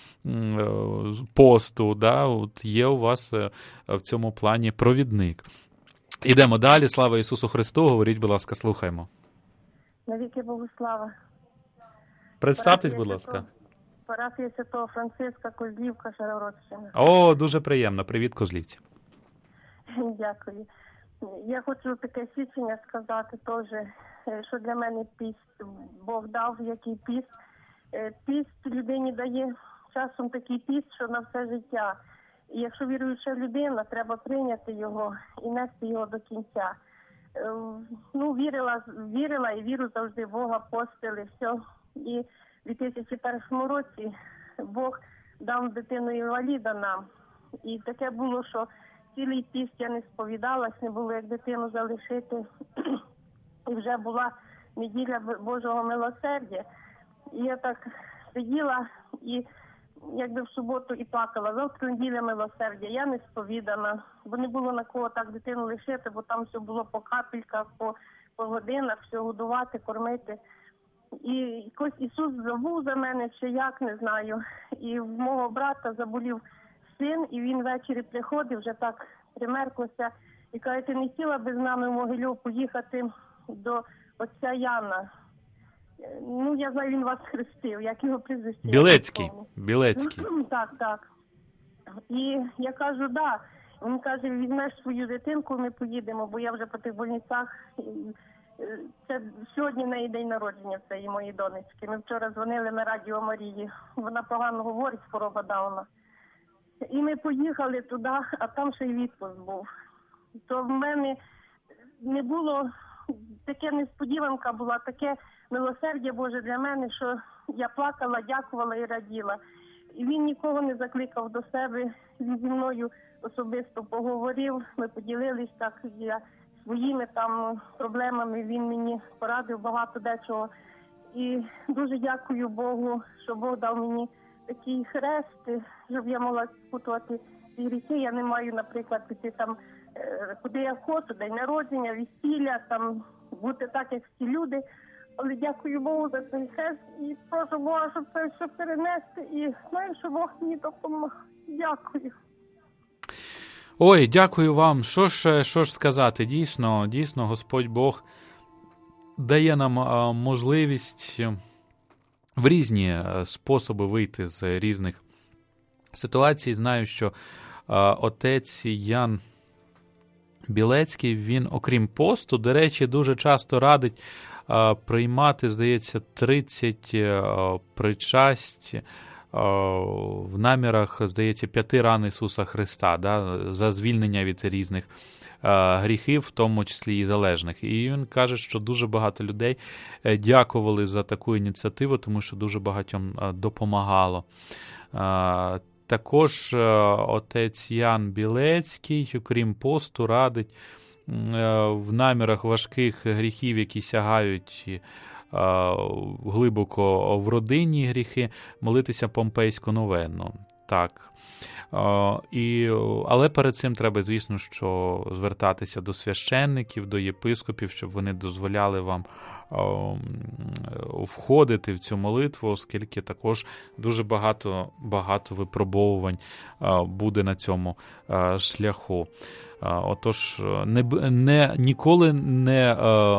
посту, да? От є у вас в цьому плані провідник. Ідемо далі. Слава Ісусу Христу. Говоріть, будь ласка, слухаємо. Навіки Богу слава. Представтесь, будь ласка. Парафія Святого Франциска, Козлівка, Шаргородщина. О, дуже приємно. Привіт, Козлівці. Дякую. Я хочу таке свідчення сказати теж, що для мене піст Бог дав, який піст. Піст людині дає часом такий піст, що на все життя. І якщо віруюча людина, треба прийняти його і нести його до кінця. Ну, вірила, вірила і віру завжди в Бога, постили, все. І в дві тисячі першому році Бог дав дитину інваліда нам. І таке було, що цілий піст я не сповідалась, не було як дитину залишити. І вже була неділя Божого милосердя. І я так сиділа і якби в суботу і плакала. Завтра неділя милосердя, я не сповідана, бо не було на кого так дитину лишити, бо там все було по капельках, по, по годинах, все годувати, кормити. І якось Ісус забув за мене, чи як, не знаю. І в мого брата заболів син, і він ввечері приходив, вже так примеркався, і каже, ти не хотіла би з нами в Могилів поїхати до отця Яна? Ну, я знаю, він вас хрестив, як його прізвище. Білецький. Білецький. Так, так. І я кажу, да. Він каже, візьмеш свою дитинку, ми поїдемо, бо я вже по тих больницях. Це сьогодні в неї день народження, цієї моєї донечки. Ми вчора дзвонили на Радіо Марії. Вона погано говорить, хвороба Дауна. І ми поїхали туди, а там ще й відпуск був. То в мене не було, таке несподіванка була, таке милосердя Боже для мене, що я плакала, дякувала і раділа. І він нікого не закликав до себе, він зі мною особисто поговорив, ми поділились так, я своїми там проблемами, він мені порадив багато дечого. І дуже дякую Богу, що Бог дав мені такий хрест, щоб я могла спутувати ці гріхи. Я не маю, наприклад, піти там, куди я хочу, день народження, весілля, там бути так, як всі люди. Але дякую Богу за цей хрест і прошу Бога, щоб це все перенести. І знаю, що Бог мені допомог. Дякую. Ой, дякую вам. Що ж, що ж сказати? Дійсно, дійсно, Господь Бог дає нам а, можливість в різні способи вийти з різних ситуацій. Знаю, що а, отець Ян Білецький, він, окрім посту, до речі, дуже часто радить а, приймати, здається, тридцять а, причасть в намірах, здається, п'яти ран Ісуса Христа, да, за звільнення від різних а, гріхів, в тому числі і залежних. І він каже, що дуже багато людей дякували за таку ініціативу, тому що дуже багатьом допомагало. А, також а, отець Ян Білецький, окрім посту, радить а, в намірах важких гріхів, які сягають глибоко в родинні гріхи, молитися помпейську новенну. Так. І, але перед цим треба, звісно, що звертатися до священників, до єпископів, щоб вони дозволяли вам входити в цю молитву, оскільки також дуже багато, багато випробовувань буде на цьому шляху. Отож, не, не, ніколи не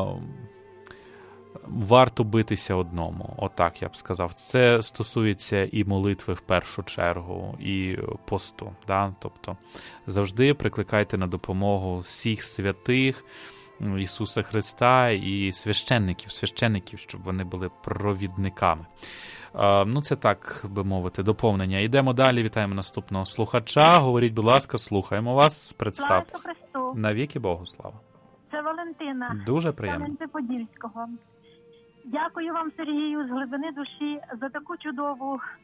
варто битися одному, отак я б сказав. Це стосується і молитви в першу чергу, і посту. Да? Тобто завжди прикликайте на допомогу всіх святих, Ісуса Христа і священників, священників, щоб вони були провідниками. А, ну, це так, би мовити, доповнення. Йдемо далі, вітаємо наступного слухача. Говоріть, будь ласка, слухаємо вас, представте. Слава Христу. Навіки Богу слава. Це Валентина. Дуже приємно. Кам'янця-Подільського. Дякую вам, Сергію, з глибини душі за таку чудову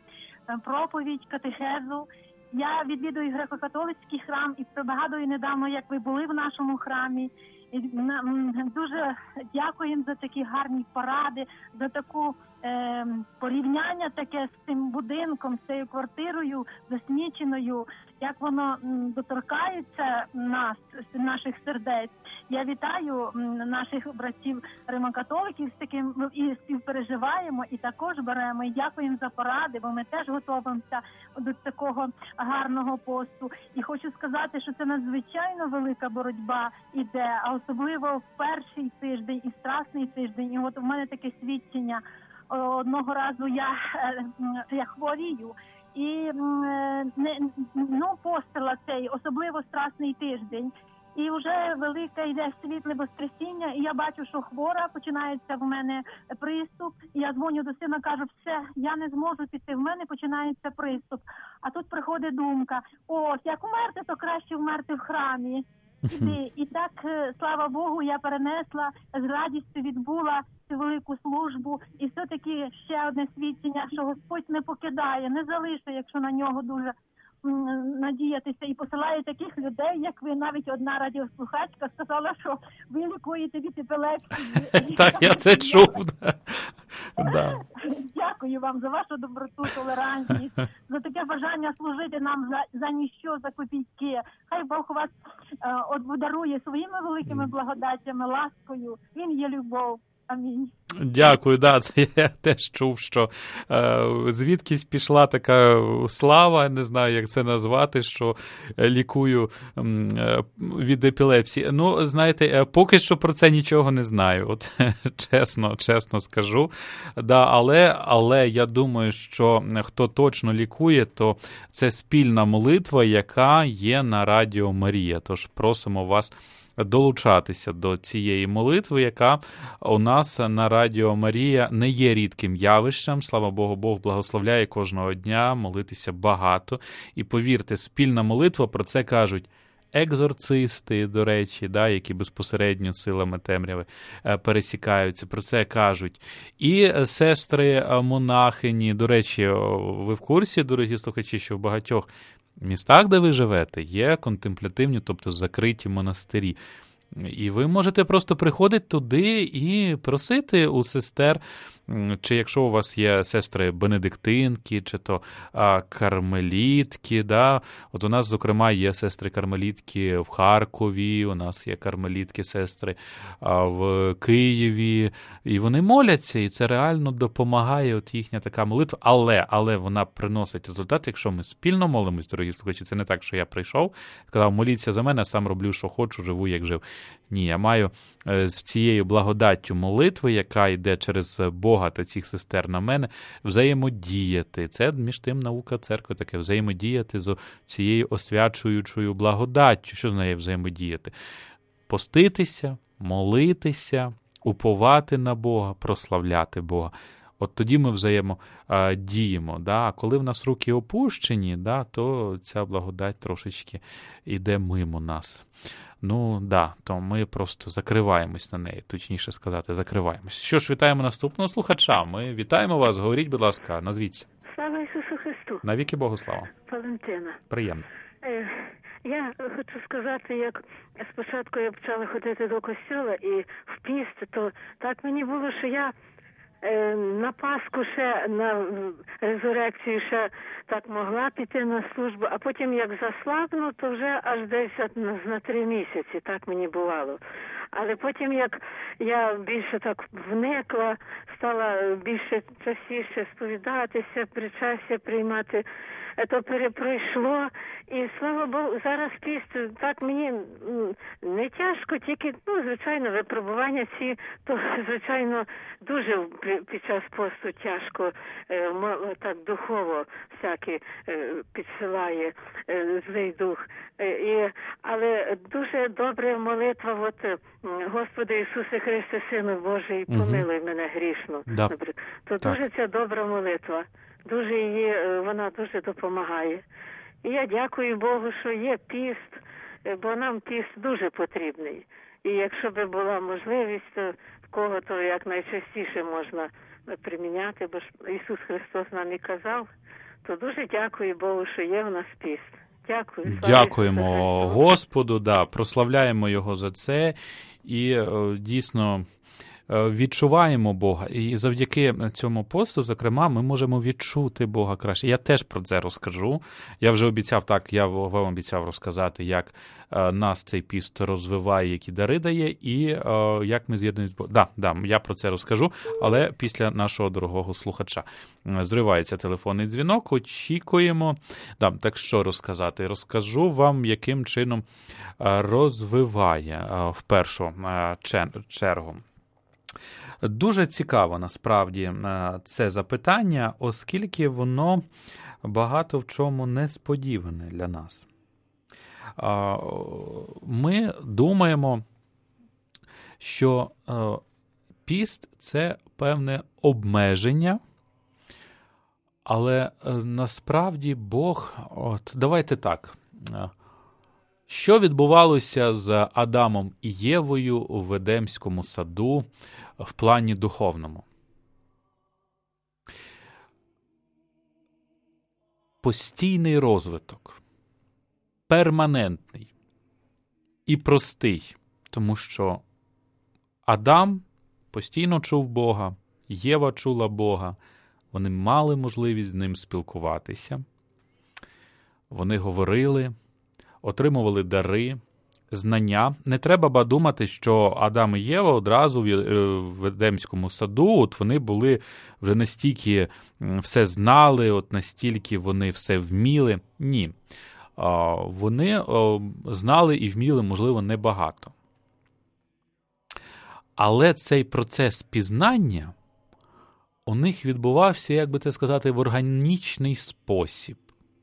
проповідь, катехезу. Я відвідую греко-католицький храм і пригадую недавно, як ви були в нашому храмі. І дуже дякуємо за такі гарні поради, за таку е, порівняння таке з цим будинком, з цією квартирою засміченою, як воно м, доторкається нас, наших сердець. Я вітаю м, наших братів римокатоликів з таким і співпереживаємо, і також беремо, і дякуємо за поради, бо ми теж готуємося до такого гарного посту. І хочу сказати, що це надзвичайно велика боротьба іде, а особливо в перший тиждень і страсний тиждень. І от у мене таке свідчення. Одного разу я, я хворію, і не, ну, постила цей особливо страсний тиждень. І вже велике йде світле воскресіння, і я бачу, що хвора, починається в мене приступ. І я дзвоню до сина, кажу, все, я не зможу піти, в мене починається приступ. А тут приходить думка, ось, як умерти, то краще вмерти в храмі. Іди. І так, слава Богу, я перенесла, з радістю відбула цю велику службу. І все-таки ще одне свідчення, що Господь не покидає, не залишає, якщо на нього дуже надіятися, і посилає таких людей, як ви. Навіть одна радіослухачка сказала, що ви лікуєте від епілепсії. Так, я це чув. Дякую вам за вашу доброту, толерантність, за таке бажання служити нам за, за ніщо, за копійки. Хай Бог вас е, обдарує своїми великими благодаттями, ласкою. Він є любов. Амінь. Дякую, да, це я теж чув, що е, звідкись пішла така слава, не знаю, як це назвати, що лікую е, від епілепсії. Ну, знаєте, поки що про це нічого не знаю, от чесно, чесно скажу. Да, але, але я думаю, що хто точно лікує, то це спільна молитва, яка є на Радіо Марія. Тож просимо вас долучатися до цієї молитви, яка у нас на Радіо Марія не є рідким явищем. Слава Богу, Бог благословляє кожного дня молитися багато. І повірте, спільна молитва, про це кажуть екзорцисти, до речі, да, які безпосередньо силами темряви пересікаються, про це кажуть. І сестри-монахині, до речі, ви в курсі, дорогі слухачі, що в багатьох містах, де ви живете, є контемплятивні, тобто закриті монастирі. І ви можете просто приходити туди і просити у сестер, чи якщо у вас є сестри бенедиктинки, чи то а, кармелітки, да? От у нас, зокрема, є сестри-кармелітки в Харкові, у нас є кармелітки-сестри а, в Києві, і вони моляться, і це реально допомагає, от їхня така молитва, але, але вона приносить результат, якщо ми спільно молимось, дорогі слухачі, це не так, що я прийшов, сказав, моліться за мене, сам роблю, що хочу, живу, як жив. Ні, я маю з цією благодаттю молитви, яка йде через Бога та цих сестер на мене, взаємодіяти. Це між тим наука церкви таке, взаємодіяти з цією освячуючою благодаттю. Що з нею взаємодіяти? Поститися, молитися, уповати на Бога, прославляти Бога. От тоді ми взаємодіємо. Да? А коли в нас руки опущені, да, то ця благодать трошечки йде мимо нас. Ну, да, то ми просто закриваємось на неї, точніше сказати, закриваємось. Що ж, вітаємо наступного слухача. Ми вітаємо вас, говоріть, будь ласка, назвіться. Слава Ісусу Христу. Навіки Богу слава. Валентина. Приємно. Е, я хочу сказати, як спочатку я почала ходити до костьола і в піст, то так мені було, що я на Пасху ще, на резурекцію ще так могла піти на службу, а потім як заслабну, то вже аж десь на, на три місяці, так мені бувало. Але потім, як я більше так вникла, стала більше частіше сповідатися, причастя приймати, то перепройшло. І, слава Богу, зараз піст, так мені не тяжко, тільки, ну, звичайно, випробування ці, то, звичайно, дуже під час посту тяжко, так духово всяке підсилає злий дух. І, але дуже добра молитва, от, Господи Ісусе Христе, Сину Божий, помилуй угу. мене грішну. Да. То так. Дуже ця добра молитва, дуже її, вона дуже допомагає. І я дякую Богу, що є піст, бо нам піст дуже потрібний. І якщо б була можливість, то в кого то як найчастіше можна приміняти, бо ж Ісус Христос нам і казав, то дуже дякую Богу, що є в нас піст. Дякую. слава Дякуємо Ісусу Христу. Господу, да, прославляємо Його за це і е, дійсно е, відчуваємо Бога. І завдяки цьому посту, зокрема, ми можемо відчути Бога краще. Я теж про це розкажу. Я вже обіцяв, так, я вам обіцяв розказати, як е, нас цей піст розвиває, які дари дає, і е, як ми з'єднуємося з Богом. Да, да, я про це розкажу, але після нашого дорогого слухача. Зривається телефонний дзвінок, очікуємо. Да, так що розказати? Розкажу вам, яким чином розвиває в першу чергу. Дуже цікаво, насправді, це запитання, оскільки воно багато в чому несподіване для нас. Ми думаємо, що піст – це певне обмеження, але насправді Бог, от давайте так, що відбувалося з Адамом і Євою у Едемському саду в плані духовному? Постійний розвиток, перманентний і простий, тому що Адам постійно чув Бога, Єва чула Бога, вони мали можливість з ним спілкуватися, вони говорили, отримували дари, знання. Не треба думати, що Адам і Єва одразу в Едемському саду, от вони були вже настільки все знали, от настільки вони все вміли. Ні. Вони знали і вміли, можливо, небагато. Але цей процес пізнання у них відбувався, як би це сказати, в органічний спосіб.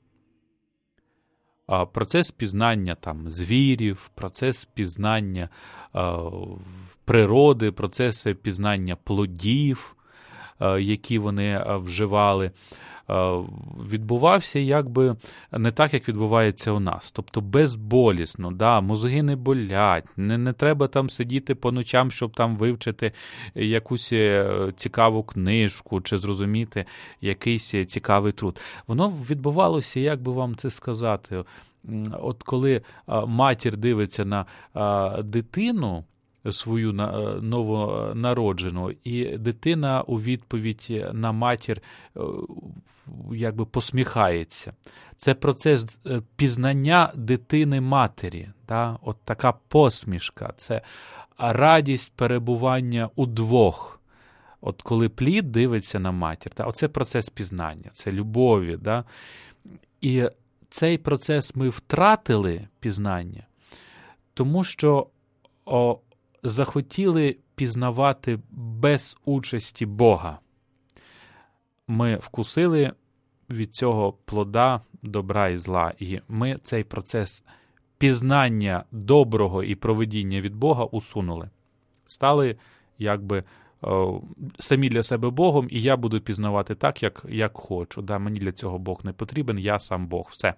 Процес пізнання там звірів, процес пізнання е, природи, процес пізнання плодів, е, які вони вживали, е, відбувався якби не так, як відбувається у нас. Тобто безболісно, да, мозги не болять, не, не треба там сидіти по ночам, щоб там вивчити якусь цікаву книжку чи зрозуміти якийсь цікавий труд. Воно відбувалося, як би вам це сказати, от коли матір дивиться на дитину, свою новонароджену, і дитина у відповідь на матір якби посміхається. Це процес пізнання дитини матері, да? От така посмішка, це радість перебування удвох. От коли плід дивиться на матір, да? Оце процес пізнання, це любові. Да? І цей процес ми втратили, пізнання, тому що о, захотіли пізнавати без участі Бога. Ми вкусили від цього плода добра і зла, і ми цей процес пізнання доброго і провидіння від Бога усунули. Стали якби о, самі для себе Богом, і я буду пізнавати так, як, як хочу. Да, мені для цього Бог не потрібен, я сам Бог. Все.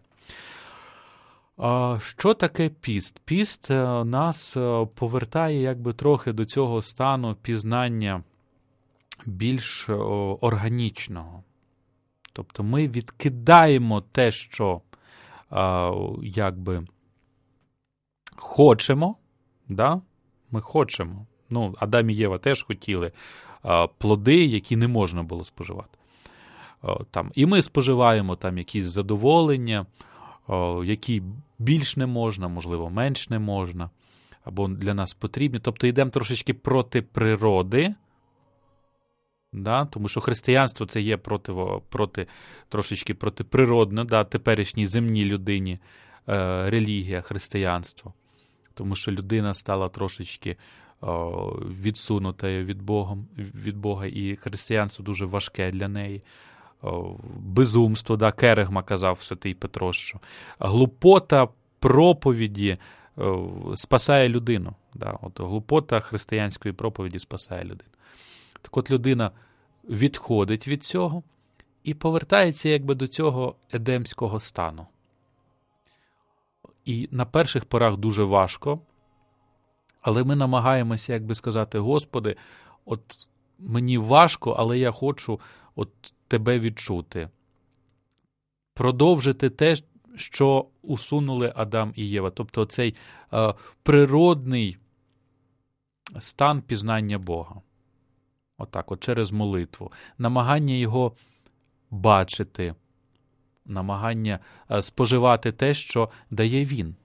Що таке піст? Піст нас повертає якби трохи до цього стану пізнання більш органічного. Тобто ми відкидаємо те, що якби хочемо, да? Ми хочемо. Ну, Адам і Єва теж хотіли плоди, які не можна було споживати. Там, і ми споживаємо там якісь задоволення, які більш не можна, можливо, менш не можна, або для нас потрібні. Тобто йдемо трошечки проти природи, да? Тому що християнство це є проти, проти, трошечки протиприродне, да? Теперішній земній людині е, релігія, християнство. Тому що людина стала трошечки о, відсунутою від Бога, від Бога, і християнство дуже важке для неї. Безумство, да, Керегма казав святий Петро, що глупота проповіді спасає людину. Да, от глупота християнської проповіді спасає людину. Так от людина відходить від цього і повертається якби до цього едемського стану. І на перших порах дуже важко, але ми намагаємося, як би сказати, Господи, от мені важко, але я хочу от Тебе відчути. продовжити те, що усунули Адам і Єва. Тобто цей е, природний стан пізнання Бога. Отак, от через молитву. Намагання його бачити, намагання е, споживати те, що дає він.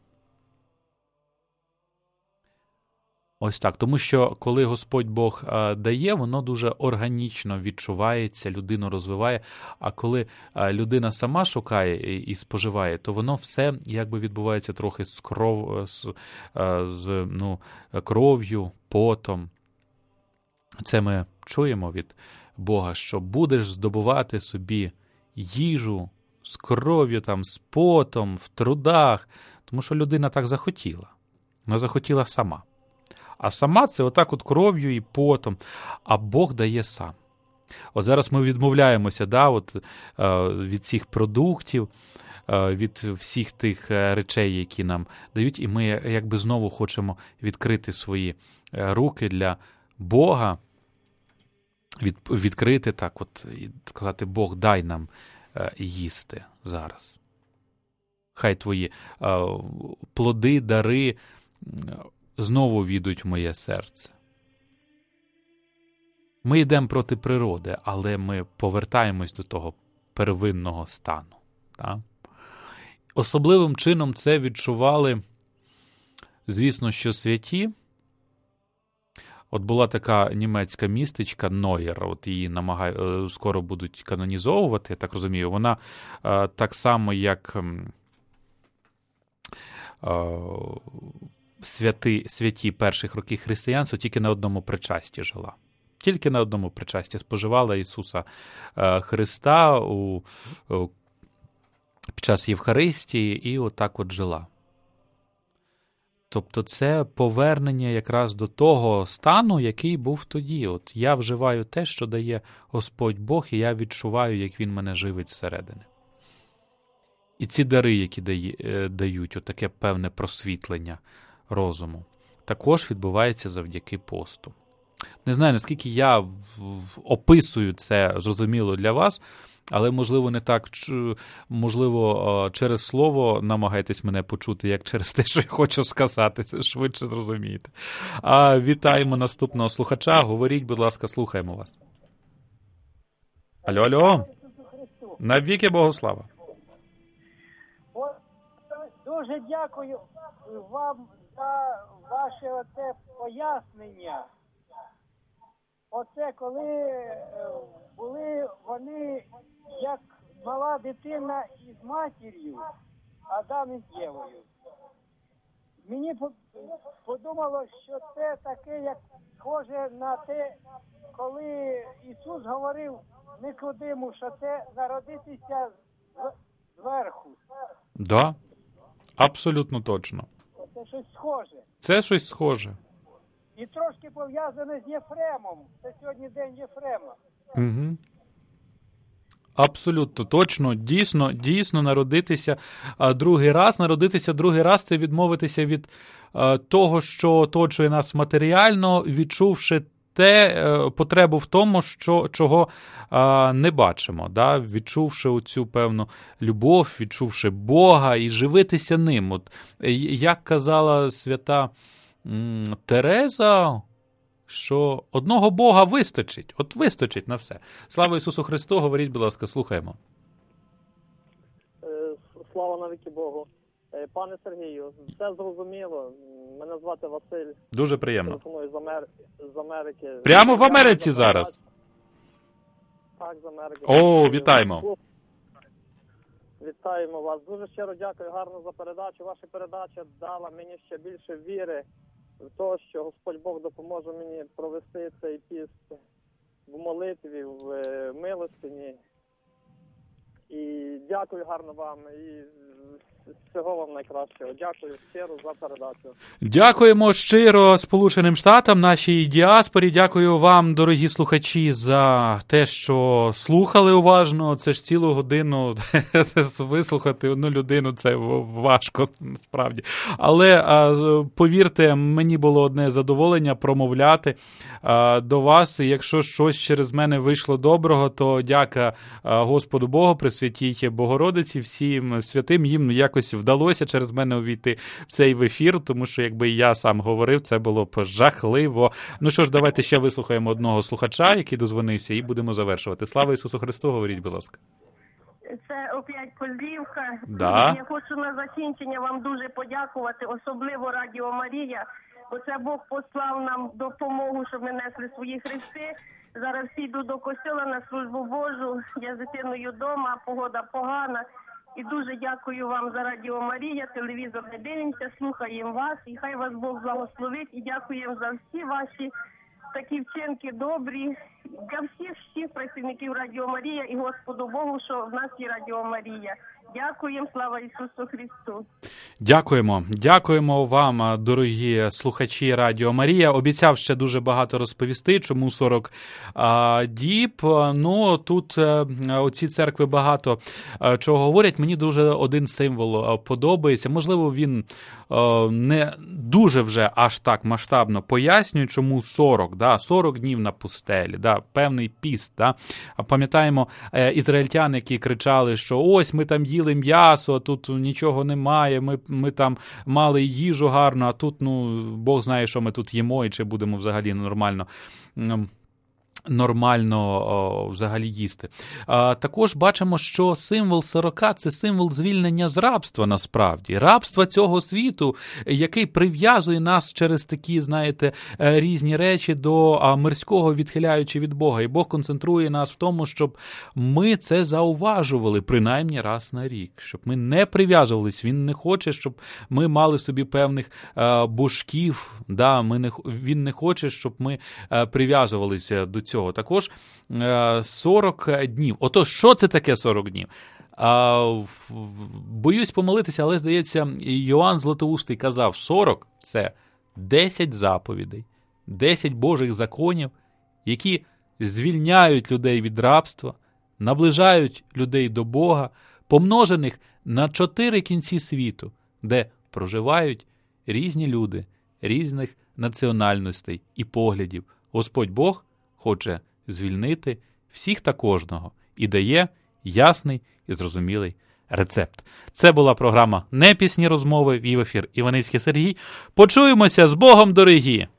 Ось так. Тому що, коли Господь Бог а, дає, воно дуже органічно відчувається, людину розвиває, а коли а, людина сама шукає і, і споживає, то воно все якби відбувається трохи з, кров, з, а, з ну, кров'ю, потом. Це ми чуємо від Бога, що будеш здобувати собі їжу з кров'ю, там, з потом, в трудах, тому що людина так захотіла. Вона захотіла сама. А сама це отак от кров'ю і потом, а Бог дає сам. От зараз ми відмовляємося да, от, е, від цих продуктів, е, від всіх тих речей, які нам дають, і ми якби знову хочемо відкрити свої руки для Бога, від, відкрити так от, і сказати, Бог, дай нам е, їсти зараз. Хай твої е, плоди, дари знову війдуть в моє серце. Ми йдемо проти природи, але ми повертаємось до того первинного стану. Так? Особливим чином це відчували, звісно, що святі. От була така німецька містичка Нойер, от її намагаю, скоро будуть канонізовувати, я так розумію. Вона е, так само, як е, Святи, святі перших років християнства тільки на одному причасті жила. Тільки на одному причасті споживала Ісуса е, Христа у, у, під час Євхаристії і отак от жила. Тобто це повернення якраз до того стану, який був тоді. От я вживаю те, що дає Господь Бог, і я відчуваю, як Він мене живить зсередини. І ці дари, які дає, дають, отаке певне просвітлення розуму, також відбувається завдяки посту. Не знаю, наскільки я описую це зрозуміло для вас, але, можливо, не так, можливо, через слово намагайтесь мене почути, як через те, що я хочу сказати, це швидше зрозумієте. А вітаємо наступного слухача. Говоріть, будь ласка, слухаємо вас. Алло, алло. Навіки Богослава. Дуже дякую вам за ваше оце пояснення. Оце коли були вони як мала дитина із матір'ю, Адам із Євою. Мені подумало, що це таке, як схоже на те, коли Ісус говорив Никодиму, що це народитися зверху. Да, абсолютно точно. Це щось схоже. Це щось схоже. І трошки пов'язане з Єфремом. Це сьогодні день Єфрема. Угу. Абсолютно точно, дійсно, дійсно народитися а, другий раз. Народитися другий раз – це відмовитися від а, того, що оточує нас матеріально, відчувши те, а, потребу в тому, що, чого а, не бачимо. Да? Відчувши оцю певну любов, відчувши Бога і живитися ним. От, як казала свята м, Тереза, що одного Бога вистачить. От вистачить на все. Слава Ісусу Христу, говоріть, будь ласка, слухаємо. Слава навіки Богу. Пане Сергію, все зрозуміло. Мене звати Василь. Дуже приємно. Телефоную з, Амер... з Америки. Прямо в Америці зараз? Так, з Америки. О, вітаємо. Вітаємо вас. Дуже щиро дякую, гарно за передачу. Ваша передача дала мені ще більше віри в те, що Господь Бог допоможе мені провести цей піст в молитві, в милостині. І дякую гарно вам. І всього вам найкращого. Дякую щиро за передачу. Дякуємо щиро Сполученим Штатам, нашій діаспорі. Дякую вам, дорогі слухачі, за те, що слухали уважно. Це ж цілу годину вислухати одну людину, це важко, насправді. Але, повірте, мені було одне задоволення промовляти до вас. Якщо щось через мене вийшло доброго, то дяка Господу Богу, Пресвятій Богородиці, всім святим, їм якось вдалося через мене увійти в цей ефір, тому що якби я сам говорив, це було б жахливо. Ну що ж, давайте ще вислухаємо одного слухача, який дозвонився, і будемо завершувати. Слава Ісусу Христу, говоріть, будь ласка. Це опять Козлівка. Да. Я хочу на закінчення вам дуже подякувати, особливо Радіо Марія, бо це Бог послав нам допомогу, щоб ми несли свої хрести. Зараз всі йду до костьола на службу Божу, я з дитиною вдома, погода погана. І дуже дякую вам за Радіо Марія, телевізор не дивимося, слухаємо вас, і хай вас Бог благословить, і дякуємо за всі ваші такі вчинки добрі, для всіх, всіх працівників Радіо Марія і Господу Богу, що в нас є Радіо Марія. Дякуємо, слава Ісусу Христу. Дякуємо. Дякуємо вам, дорогі слухачі Радіо Марія. Обіцяв ще дуже багато розповісти, чому сорок а, діб. Ну, тут а, оці церкви багато а, чого говорять. Мені дуже один символ а, подобається. Можливо, він а, не дуже вже аж так масштабно пояснює, чому сорок, да, сорок днів на пустелі, да, певний піст. Да. Пам'ятаємо е, ізраїльтяни, які кричали, що ось ми там їли м'ясо, тут нічого немає, ми, ми там мали їжу гарну, а тут, ну, Бог знає, що ми тут їмо, і чи будемо взагалі нормально нормально о, взагалі їсти. А, також бачимо, що символ сорока – це символ звільнення з рабства насправді. Рабства цього світу, який прив'язує нас через такі, знаєте, різні речі до а, мирського, відхиляючи від Бога. І Бог концентрує нас в тому, щоб ми це зауважували принаймні раз на рік. Щоб ми не прив'язувались. Він не хоче, щоб ми мали собі певних а, божків. Да, ми не, він не хоче, щоб ми а, прив'язувалися до цього. Також сорок днів. Ото що це таке сорок днів? Боюсь помилитися, але, здається, Йоанн Златоустий казав, сорок – це десять заповідей, десять Божих законів, які звільняють людей від рабства, наближають людей до Бога, помножених на чотири кінці світу, де проживають різні люди, різних національностей і поглядів. Господь Бог хоче звільнити всіх та кожного і дає ясний і зрозумілий рецепт. Це була програма «Не пісні розмови», в ефір Іваницький Сергій. Почуємося з Богом, дорогі!